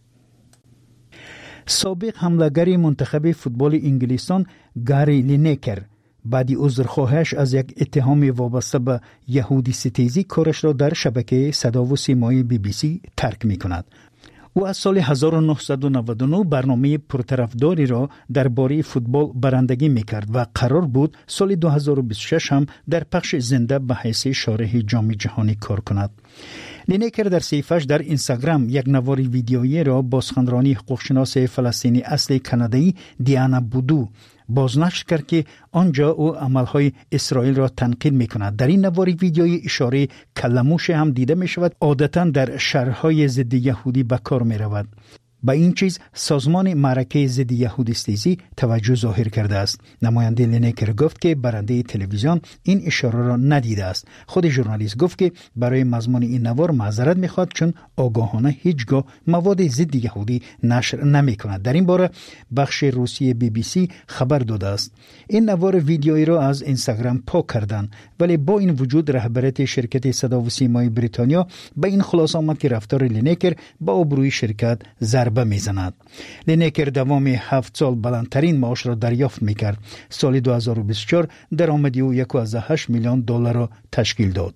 Speaker 12: سابق حمله‌گر منتخب فوتبال انگلستان گاری لینکر بعدی عذرخواهیش از یک اتهام وابسته به یهودی ستیزی کارش را در شبکه صدا و سیمای بی بی سی ترک می کند. او از سال هزار و نهصد و نود و نه برنامه پرطرفداری را درباره فوتبال برندگی می کرد و قرار بود سال دو هزار و بیست و شش هم در پخش زنده به حیث شارح جام جهانی کار کند. لینکر در صفحه‌اش در اینستاگرام یک نوار ویدیویی را با سخنرانی حقوقشناس فلسطینی اصل کانادایی دیانا بودو بازنشر کرد که آنجا او عملهای اسرائیل را تنقید می کند. در این نوار ویدیویی اشاره کلموش هم دیده می شود، عادتاً در شرح‌های ضد یهودی به کار می رود. با این چیز سازمان معرکه ضد یهودیستیزی توجه ظاهر کرده است. نماینده لینکر گفت که برنده تلویزیون این اشاره را ندیده است. خود ژورنالیست گفت که برای مضمون این نوار معذرت می‌خواهد چون آگاهانه هیچگاه مواد ضد یهودی نشر نمی‌کند. در این باره بخش روسی بی بی سی خبر داده است. این نوار ویدیویی را از اینستاگرام پاک کردند، ولی با این وجود رهبریت شرکت صدا و سیمای بریتانیا به این خلاصه آمد که رفتار لینکر با آبروی شرکت ضربه میزند. لینکر دوام هفت سال بلندترین معاش را دریافت میکرد. سال دو هزار و بیست و چهار درآمد او یک و هشت میلیون دلار را تشکیل داد.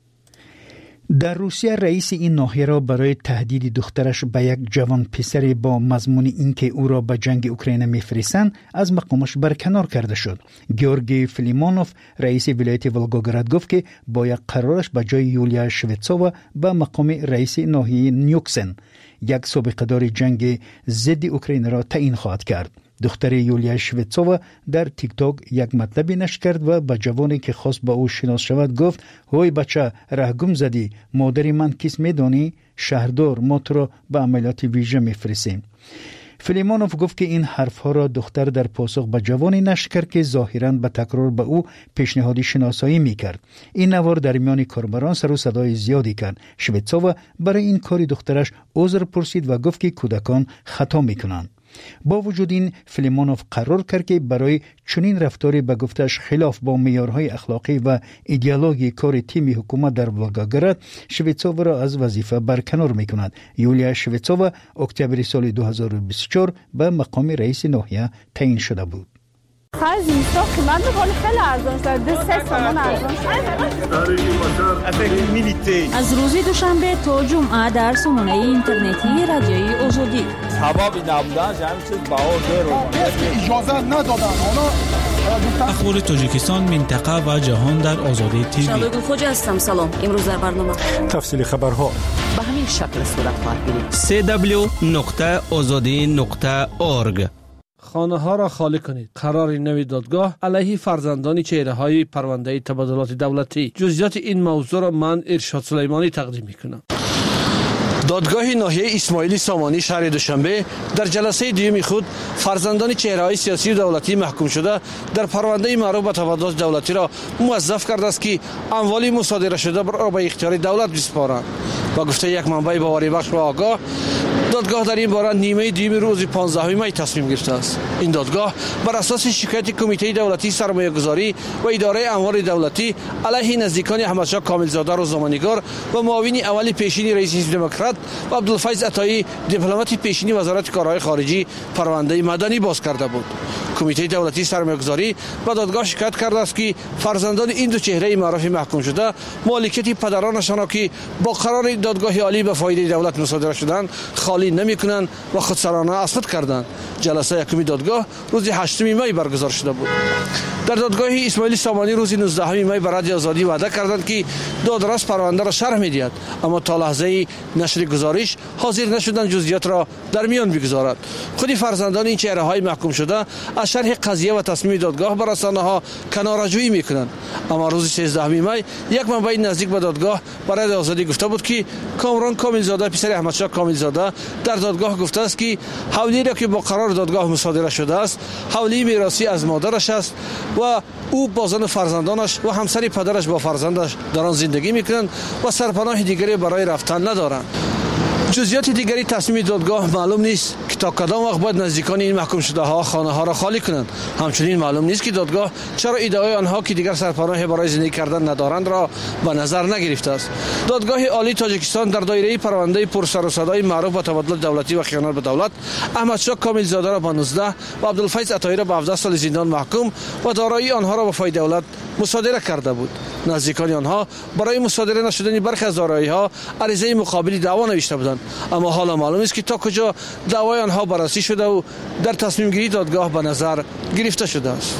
Speaker 12: در روسیه رئیس این ناحیه را برای تهدید دخترش به یک جوان پسر با مضمون اینکه او را به جنگ اوکراین میفرستند از مقامش برکنار کرده شد. گیورگی فلیمونوف رئیس ولایت ولگوگراد گفت که باید قرارش به جای یولیا شویتسووا به مقام رئیس ناحیه نیوکسن یک سابقه دار جنگ ضد اوکراین را تعیین خواهد کرد. دختر یولیا شویتسووا در تیک تاک یک مطلبی نشر کرد و به جوانی که خواست با او شناس شود گفت: هوی بچه راه گم زدی، مادری من کیست میدانی؟ شهردار، ما تو را به عملیات ویژه میفرستیم. فلیمونوف گفت که این حرفها را دختر در پاسخ به جوانی نشر کرد که ظاهراً به تکرار به او پیشنهادی شناسایی میکرد. این نوار در میان کاربران سر و صدای زیادی کرد. شویتسووا برای این کاری دخترش عذر پرسید و گفت که کودکان خطا میکنند. با وجود این فلیمونوف قرار کرد که برای چنین رفتاری به گفتش خلاف با معیارهای اخلاقی و ایدئولوژی کار تیم حکومت در ولگوگراد شویتسووا را از وظیفه برکنار میکند. یولیا شویتسووا اکتبر سال دو هزار و بیست و چهار به مقام رئیس ناحیه تعیین شده بود.
Speaker 11: خیلی زیستا قیمت بخوری خیلی ارزان شد. دو سه سامان ارزان شد.
Speaker 13: از روزی دوشنبه تا جمعه در سامانه اینترنتی رادیوی آزادی.
Speaker 14: سبابی نبودن همین چیز باور رو
Speaker 15: اجازه ندادن.
Speaker 1: اخبار تاجیکستان، منطقه و جهان در آزادی تیوی.
Speaker 23: شبگون خوجا هستم. سلام. امروز در برنامه
Speaker 15: تفصیل خبرها
Speaker 23: به همین شکل صورت خواهد گرفت.
Speaker 16: سی دبلیو نقطه آزادی نقطه اورگ.
Speaker 17: خانه ها را خالی کنید. قرار نوی دادگاه علیه فرزندان چهره های پرونده تبادلات دولتی. جزئیات این موضوع را من ارشاد سلیمانی تقدیم میکنم. دادگاه ناحیه اسماعیلی سامانی شهر دوشنبه در جلسه دیوم خود فرزندان چهره‌های سیاسی و دولتی محکوم شده در پرونده معروف به تبادلات دولتی را موظف کرده است که اموال مصادره شده را به اختیار دولت بسپارند. با گفته یک منبع باوری بخش و آگاه، دادگاه در این باره نیمه دوم روز پانزدهم می تصمیم گرفته است. این دادگاه بر اساس شکایت کمیته دولتی سرمایه‌گذاری و اداره اموال دولتی علیه نزدیکان احمدشاه کاملزاده روزنامه‌نگار و معاون اول پیشین رئیس حزب دموکرات و عبدالفیض عطایی دیپلمات پیشین وزارت کارهای خارجی پرونده مدنی باز کرده بود. کمیته دولتی سرمایه‌گذاری به دادگاه شکایت کرده است که فرزندان این دو چهره معروف محکوم شده مالکیت پدرانشان که با قرار دادگاه عالی به فایده دولت مصادره شدند خالی نمی‌کنند و خودسرانه اثبات کردند. جلسه یکمی دادگاه روز هشتم می برگزار شده بود. در دادگاه اسماعیل سامانی روز نوزدهم می به رادیو آزادی وعده کردند که دادرس پرونده را شرح می‌دهد، اما تا لحظه نشر گزارش حاضر نشدند جزئیات را در میان بگذارد. خود فرزندان این چهره‌های محکوم شده از شرح قضیه و تصمیم دادگاه بر رسانه‌ها کناره‌جویی می‌کنند. اما روز سیزدهم می یک منبع نزدیک به دادگاه برای آزادی گفته بود که کامران کاملزاده پسر احمدشاه کاملزاده در دادگاه گفته است که حولی را که با قرار دادگاه مصادره شده است حولی میراثی از مادرش است و او با زن فرزندانش و همسر پدرش با فرزندش در آن زندگی میکنند و سرپناه دیگری برای رفتن ندارند. جزئیات دیگری تصمیم دادگاه معلوم نیست که تا کدام وقت باید نزدیکان این محکوم شده ها خانه ها را خالی کنند. همچنین معلوم نیست که دادگاه چرا ادعای آنها که دیگر سرپناه برای زندگی کردن ندارند را به نظر نگرفته است. دادگاه عالی تاجیکستان در دایره پرونده پرسر و صدای معروف به تبادل دولتی و خیانت به دولت احمدشاه کاملزاده را به نوزده و عبدالفیض عطایی را به هفده سال زندان محکوم و دارایی آنها را به فایده دولت مصادره کرده بود. نزدیکان آنها برای مصادره نشدن برخی از دارایی‌ها عریضه مقابلی دعوا نوشته بودند، اما حالا معلوم است که تا کجا دعوای آنها بررسی شده و در تصمیم گیری دادگاه به نظر گرفته شده است.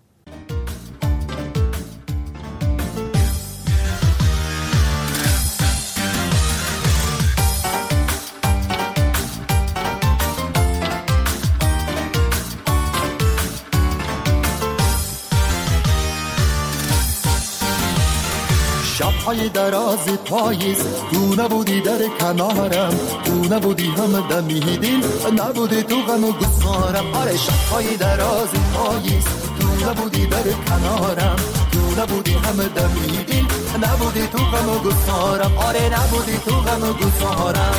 Speaker 2: شب‌های دراز پاییز تو نبودی در کنارم، تو نبودی هم دمی دل نبودی تو غم و گسارم. آره شب‌های دراز پاییز تو نبودی در کنارم، تو نبودی هم دمی دل نبودی تو غم و گسارم. آره نبودی تو غم و گسارم.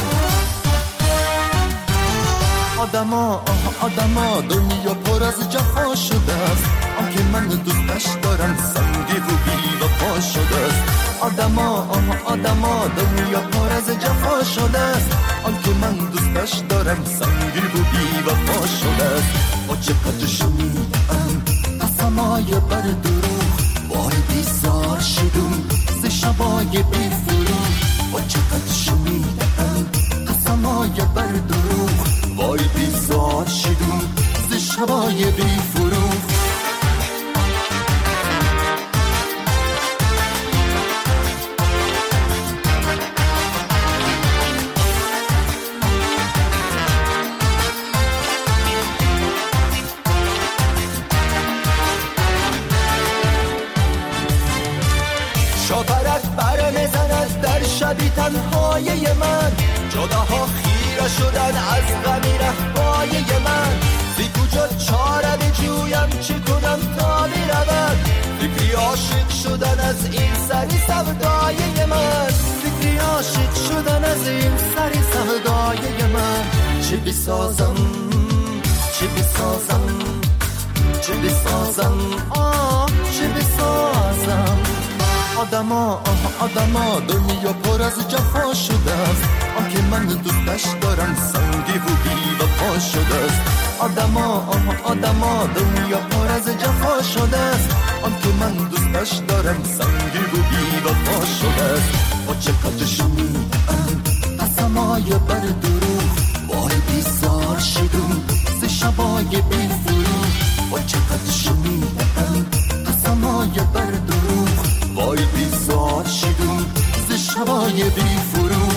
Speaker 2: آدما آدما دنیا پر از جفا شده است، آن که من دوستش دارم سنگی و بی وفا شده است. آدما آدما دنیا پر از جفا شده است، آن که من دوستش دارم سنگی و بی وفا شده است. با چقدر شنیدم قسمای بر دروغ وای بیزار شدم ز شبای بی فروغ. با چقدر شنیدم قسمای بر دروغ وای بیزار شدم ز شبای بی فروغ. شاپرک بر میزند در شبی تنهای من، جداها خیره شدن از غمی رهبای من. بی کجا چاره بجویم چه کنم تا برود، فکری عاشق شدن از این سری سودای من. فکری عاشق شدن از این سری سودای من. چه بسازم چه بسازم چه بسازم آه چه بسازم. آدما آدما دنیا پر از جفا شده است، آن که من دوستش دارم سنگی و بی وفا شده است. آدما آدما دنیا پر از جفا شده است، آن که من دوستش دارم سنگی و بی وفا شده است. با چقدر شنیدم قسمای بر دروغ وای بیزار شدم ز شبای بی فروغ. با چقدر شنیدم قسمای بر دروغ وای بیزار شدم ز شبای بی فروغ.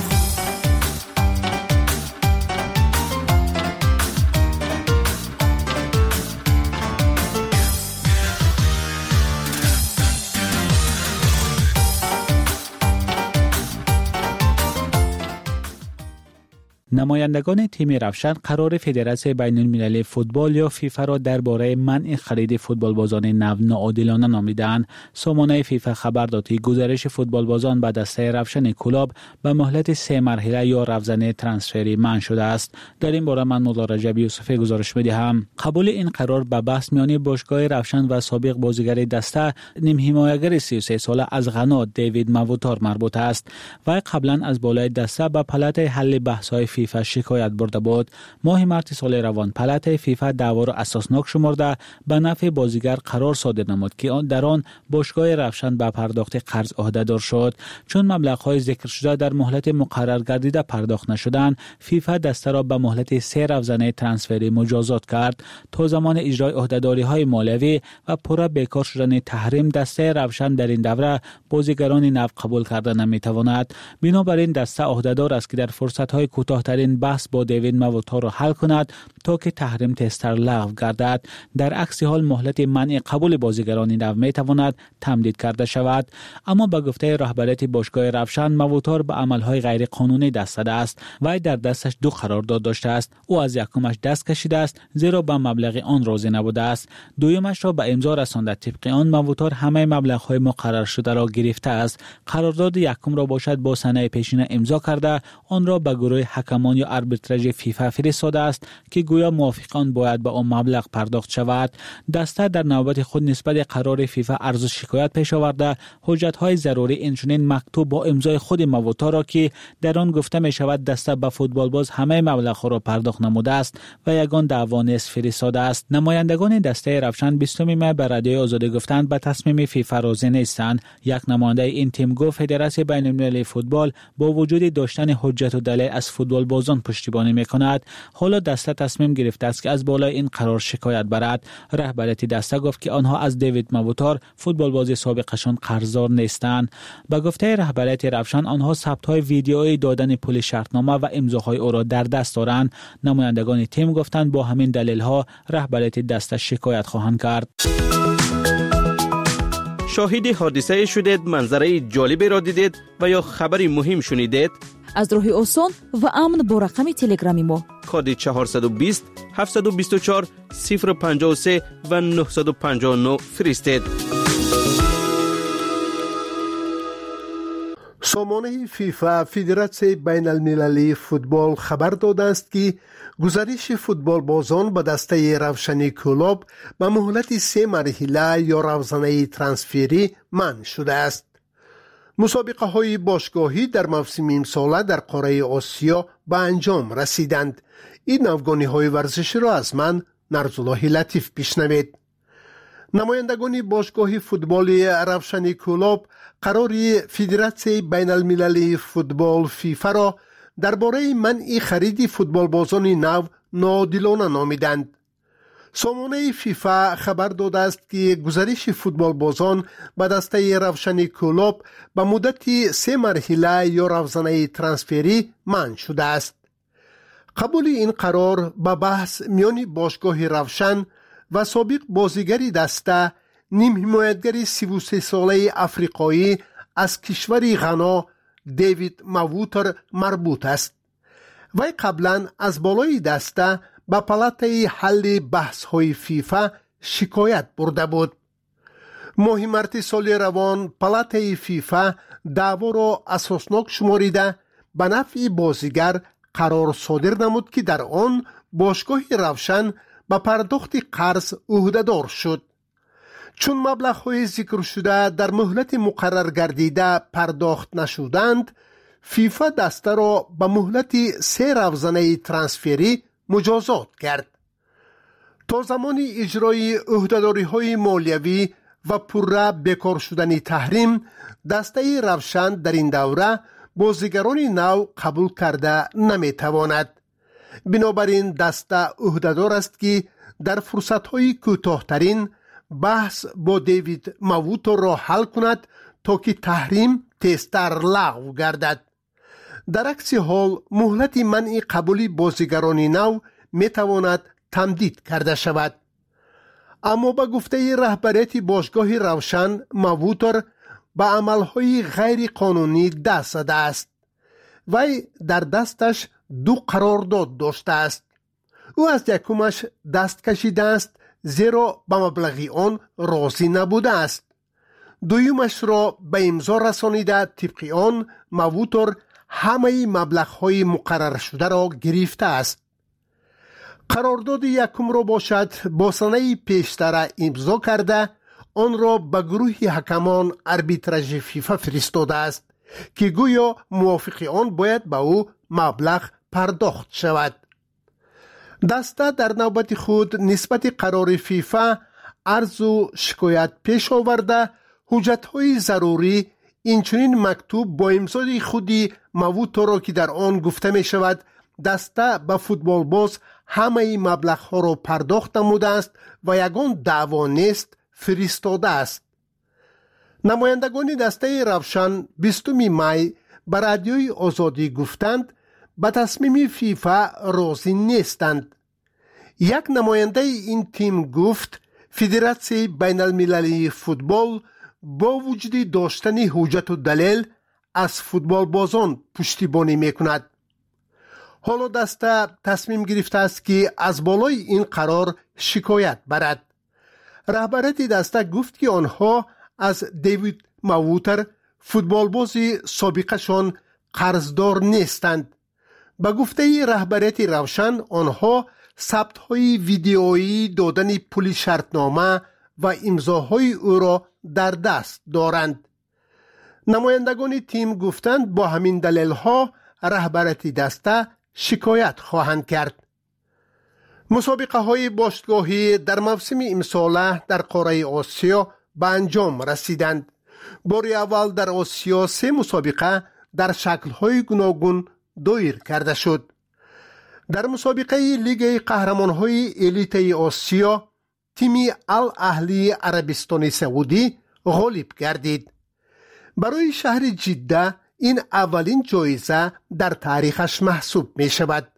Speaker 1: نمایندگان تیم روشن قرار فدراسیون بین المللی فوتبال یا فیفا را درباره منع خرید فوتبالبازان نو ناعادلانه نامیدند. سامانه فیفا خبر داد که گزارش فوتبالبازان به دسته روشن کلوب به مهلت سه مرحله یا رفزنه ترانسفری منع شده است. در این باره من مولا رجب یوسفی گزارش می‌دهم. قبول این قرار به بحث میان باشگاه روشن و سابق بازیگر دسته نیم حمایتگر سی و سه ساله از غنا دیوید مووتار مربوط است. و قبلا از بالای دسته به پلات حل بحث‌های فیفا شکایت برده بود. ماه مارس سال روان پلات فیفا دعوا را اساسناک شمرده به نفع بازیگر قرار صادر نمود که در آن باشگاه روشن به پرداخت قرض عهده‌دار شد. چون مبلغ‌های ذکر شده در مهلت مقرر گردیده پرداخت نشدند، فیفا دسته را به مهلت سه رفزنه ترانسفری مجازات کرد تا زمان اجرای عهده‌داری‌های مالیوی و پورا بیکار شدن تحریم دسته روشن در این دوره بازیگران نو قبول کردن نمی‌تواند. بنابراین دسته عهده‌دار است که در فرصت‌های کوتاه‌ترین بحث با دیوید مووتار را حل کند تا که تحریم تستر لغو گردد. در عکس حال مهلت منع قبول بازیگران نو می‌تواند تمدید کرده شود. اما به گفته رهبریت باشگاه روشن، مووتار به عمل‌های غیر قانونی دست زده است و در دستش دو قرارداد داشته است. او از یکمش دست کشیده است زیرا به مبلغ آن راضی نبوده است. دویمش را به امضا رسانده. طبق آن مووتار همه مبلغ‌های مقرر شده را گرفته است. قرارداد یکم را باشد با سنه پیشین امضا کرده آن را به گروه حکمان یا آربیتراژ فیفا فرستاده است که گویا موافقان باید به آن مبلغ پرداخت شود. دسته در نوبت خود نسبت قرار فیفا عرض شکایت پیش آورده حجت‌های ضروری اینچنین مکتوب با امضای خود مووتار را که در آن گفته می شود دسته به فوتبالباز همه مبلغ را پرداخت نموده است و یگان دعوا نیز فرستاده است. نمایندگان دسته روشن بیستم می به رادیوی آزادی گفتند به تصمیم فیفا راضی نیستند. یک نماینده این تیم گفت فدراسیون بین المللی فوتبال با وجود داشتن حجت و دلیل از فوتبالبازان پشتیبانی میکند. حالا دسته تصمیم گرفته است که از بالای این قرار شکایت برد. رهبریت دسته گفت که آنها از دیوید مووتار فوتبالباز سابقشان قرضدار نیستند. با گفته رهبریت روشن آنها ثبت‌های ویدیویی دادن پول شرطنامه و امضاهای او را در دست دارند. نمایندگان تیم گفتند با همین دلیل‌ها رهبریت دسته شکایت خواهند کرد.
Speaker 16: شاهد حادثه شدید، منظره جالبی را دیدید و یا خبری مهم شنیدید؟
Speaker 10: از راه آسان و امن با رقم تلگرامی ما
Speaker 16: کد چهارصد و بیست هفتصد و بیست و چهار صفر پنجاه و سه و نهصد و پنجاه و نه فرستید.
Speaker 19: سامانه فیفا فدراسیون بین المللی فوتبال خبر داده است که گزارش فوتبال بازان به دسته روشنی کلوب به مهلت سه مرحله یا روزانه ترانسفری منع شده است. مسابقه های باشگاهی در موسم امساله در قاره آسیا به انجام رسیدند. این افغانی های ورزشی را از من نرزالله لطیف بشنوید. نمایندگان باشگاه فوتبال روشنی کلوب قراری فدراسیون بین المللی فوتبال فیفا را درباره منع خرید فوتبالبازان نو ناعادلانه نامیدند. سامانه فیفا خبر داده است که گزارش فوتبالبازان به دسته روشنی کلوب به مدت سه مرحله یا روزانه ترانسفری منع شده است. قبول این قرار به بحث میان باشگاه روشن و سابق بازیگری دسته نیم حمایتگر سی و سه ساله افریقایی از کشور غنا دیوید مووتار مربوط است. وی قبلا از بالای دسته به پلات حل بحث های فیفا شکایت برده بود. ماه مارس سال روان پلات فیفا دعوا را اساسناک شماریده به نفع بازیگر قرار صادر نمود که در آن باشگاه روشن به پرداخت قرض عهده‌دار شد. چون مبلغ‌های ذکر شده در مهلت مقرر گردیده پرداخت نشدند، فیفا دسته را به مهلت سه روزانه ترانسفری مجازات کرد. تا زمان اجرای عهده‌داری‌های مالیوی و پرره بیکار شدن تحریم، دسته روشن در این دوره بازیگران نو قبول کرده نمیتواند. بنابراین دسته عهده‌دار است که در فرصت‌های کوتاه‌ترین بحث با دیوید مووتار را حل کند تا که تحریم تستر لغو گردد. در عکس حال مهلت منع قبول بازیگران نو میتواند تمدید کرده شود. اما با گفته رهبریت باشگاه روشن، مووتار به عملهای غیر قانونی دست زده است. وی در دستش دو قرارداد داشته است. او از یکمش دست کشیده است زیرا به مبلغ آن راضی نبوده است. دویمش را به امضا رسانیده طبق آن موتور همه مبلغ‌های مقرر شده را گرفته است. قرارداد یکم را باشد با سنه پیشتر امضا کرده آن را به گروه حکمان اربیتراژ فیفا فرستاده است که گویا موافق آن باید به او مبلغ پرداخت شود. دسته در نوبت خود نسبت قرار فیفا عرض و شکایت پیش آورده حجت‌های ضروری اینچنین مکتوب با امضای خودی موتور را که در آن گفته می شود دسته به فوتبال باز همه مبلغ ها را پرداخت نموده است و یگان دعوا نیست فرستاده است. نمایندگان دسته روشن بیستم می به رادیوی آزادی گفتند به تصمیم فیفا راضی نیستند. یک نماینده این تیم گفت فدراسیون بین المللی فوتبال با وجود داشتن حجت و دلیل از فوتبال بازان پشتیبانی میکند. حالا دسته تصمیم گرفته است که از بالای این قرار شکایت برد. رهبرت دسته گفت که آنها از دیوید موتور فوتبال بازی سابقشان قرضدار نیستند. به گفته رهبرت روشن آنها ثبت های ویدیویی دادن پول شرطنامه و امضاهای او را در دست دارند. نمایندگان تیم گفتند با همین دلیل ها رهبرت دسته شکایت خواهند کرد. مسابقه های باشگاهی در موسم امساله در قاره آسیا به انجام رسیدند. بار اول در آسیا سه مسابقه در شکل های گوناگون دایر کرده شد. در مسابقه لیگ قهرمان های الیت آسیا تیم الاهلی عربستان سعودی غالب گردید. برای شهر جده این اولین جایزه در تاریخش محسوب می شود.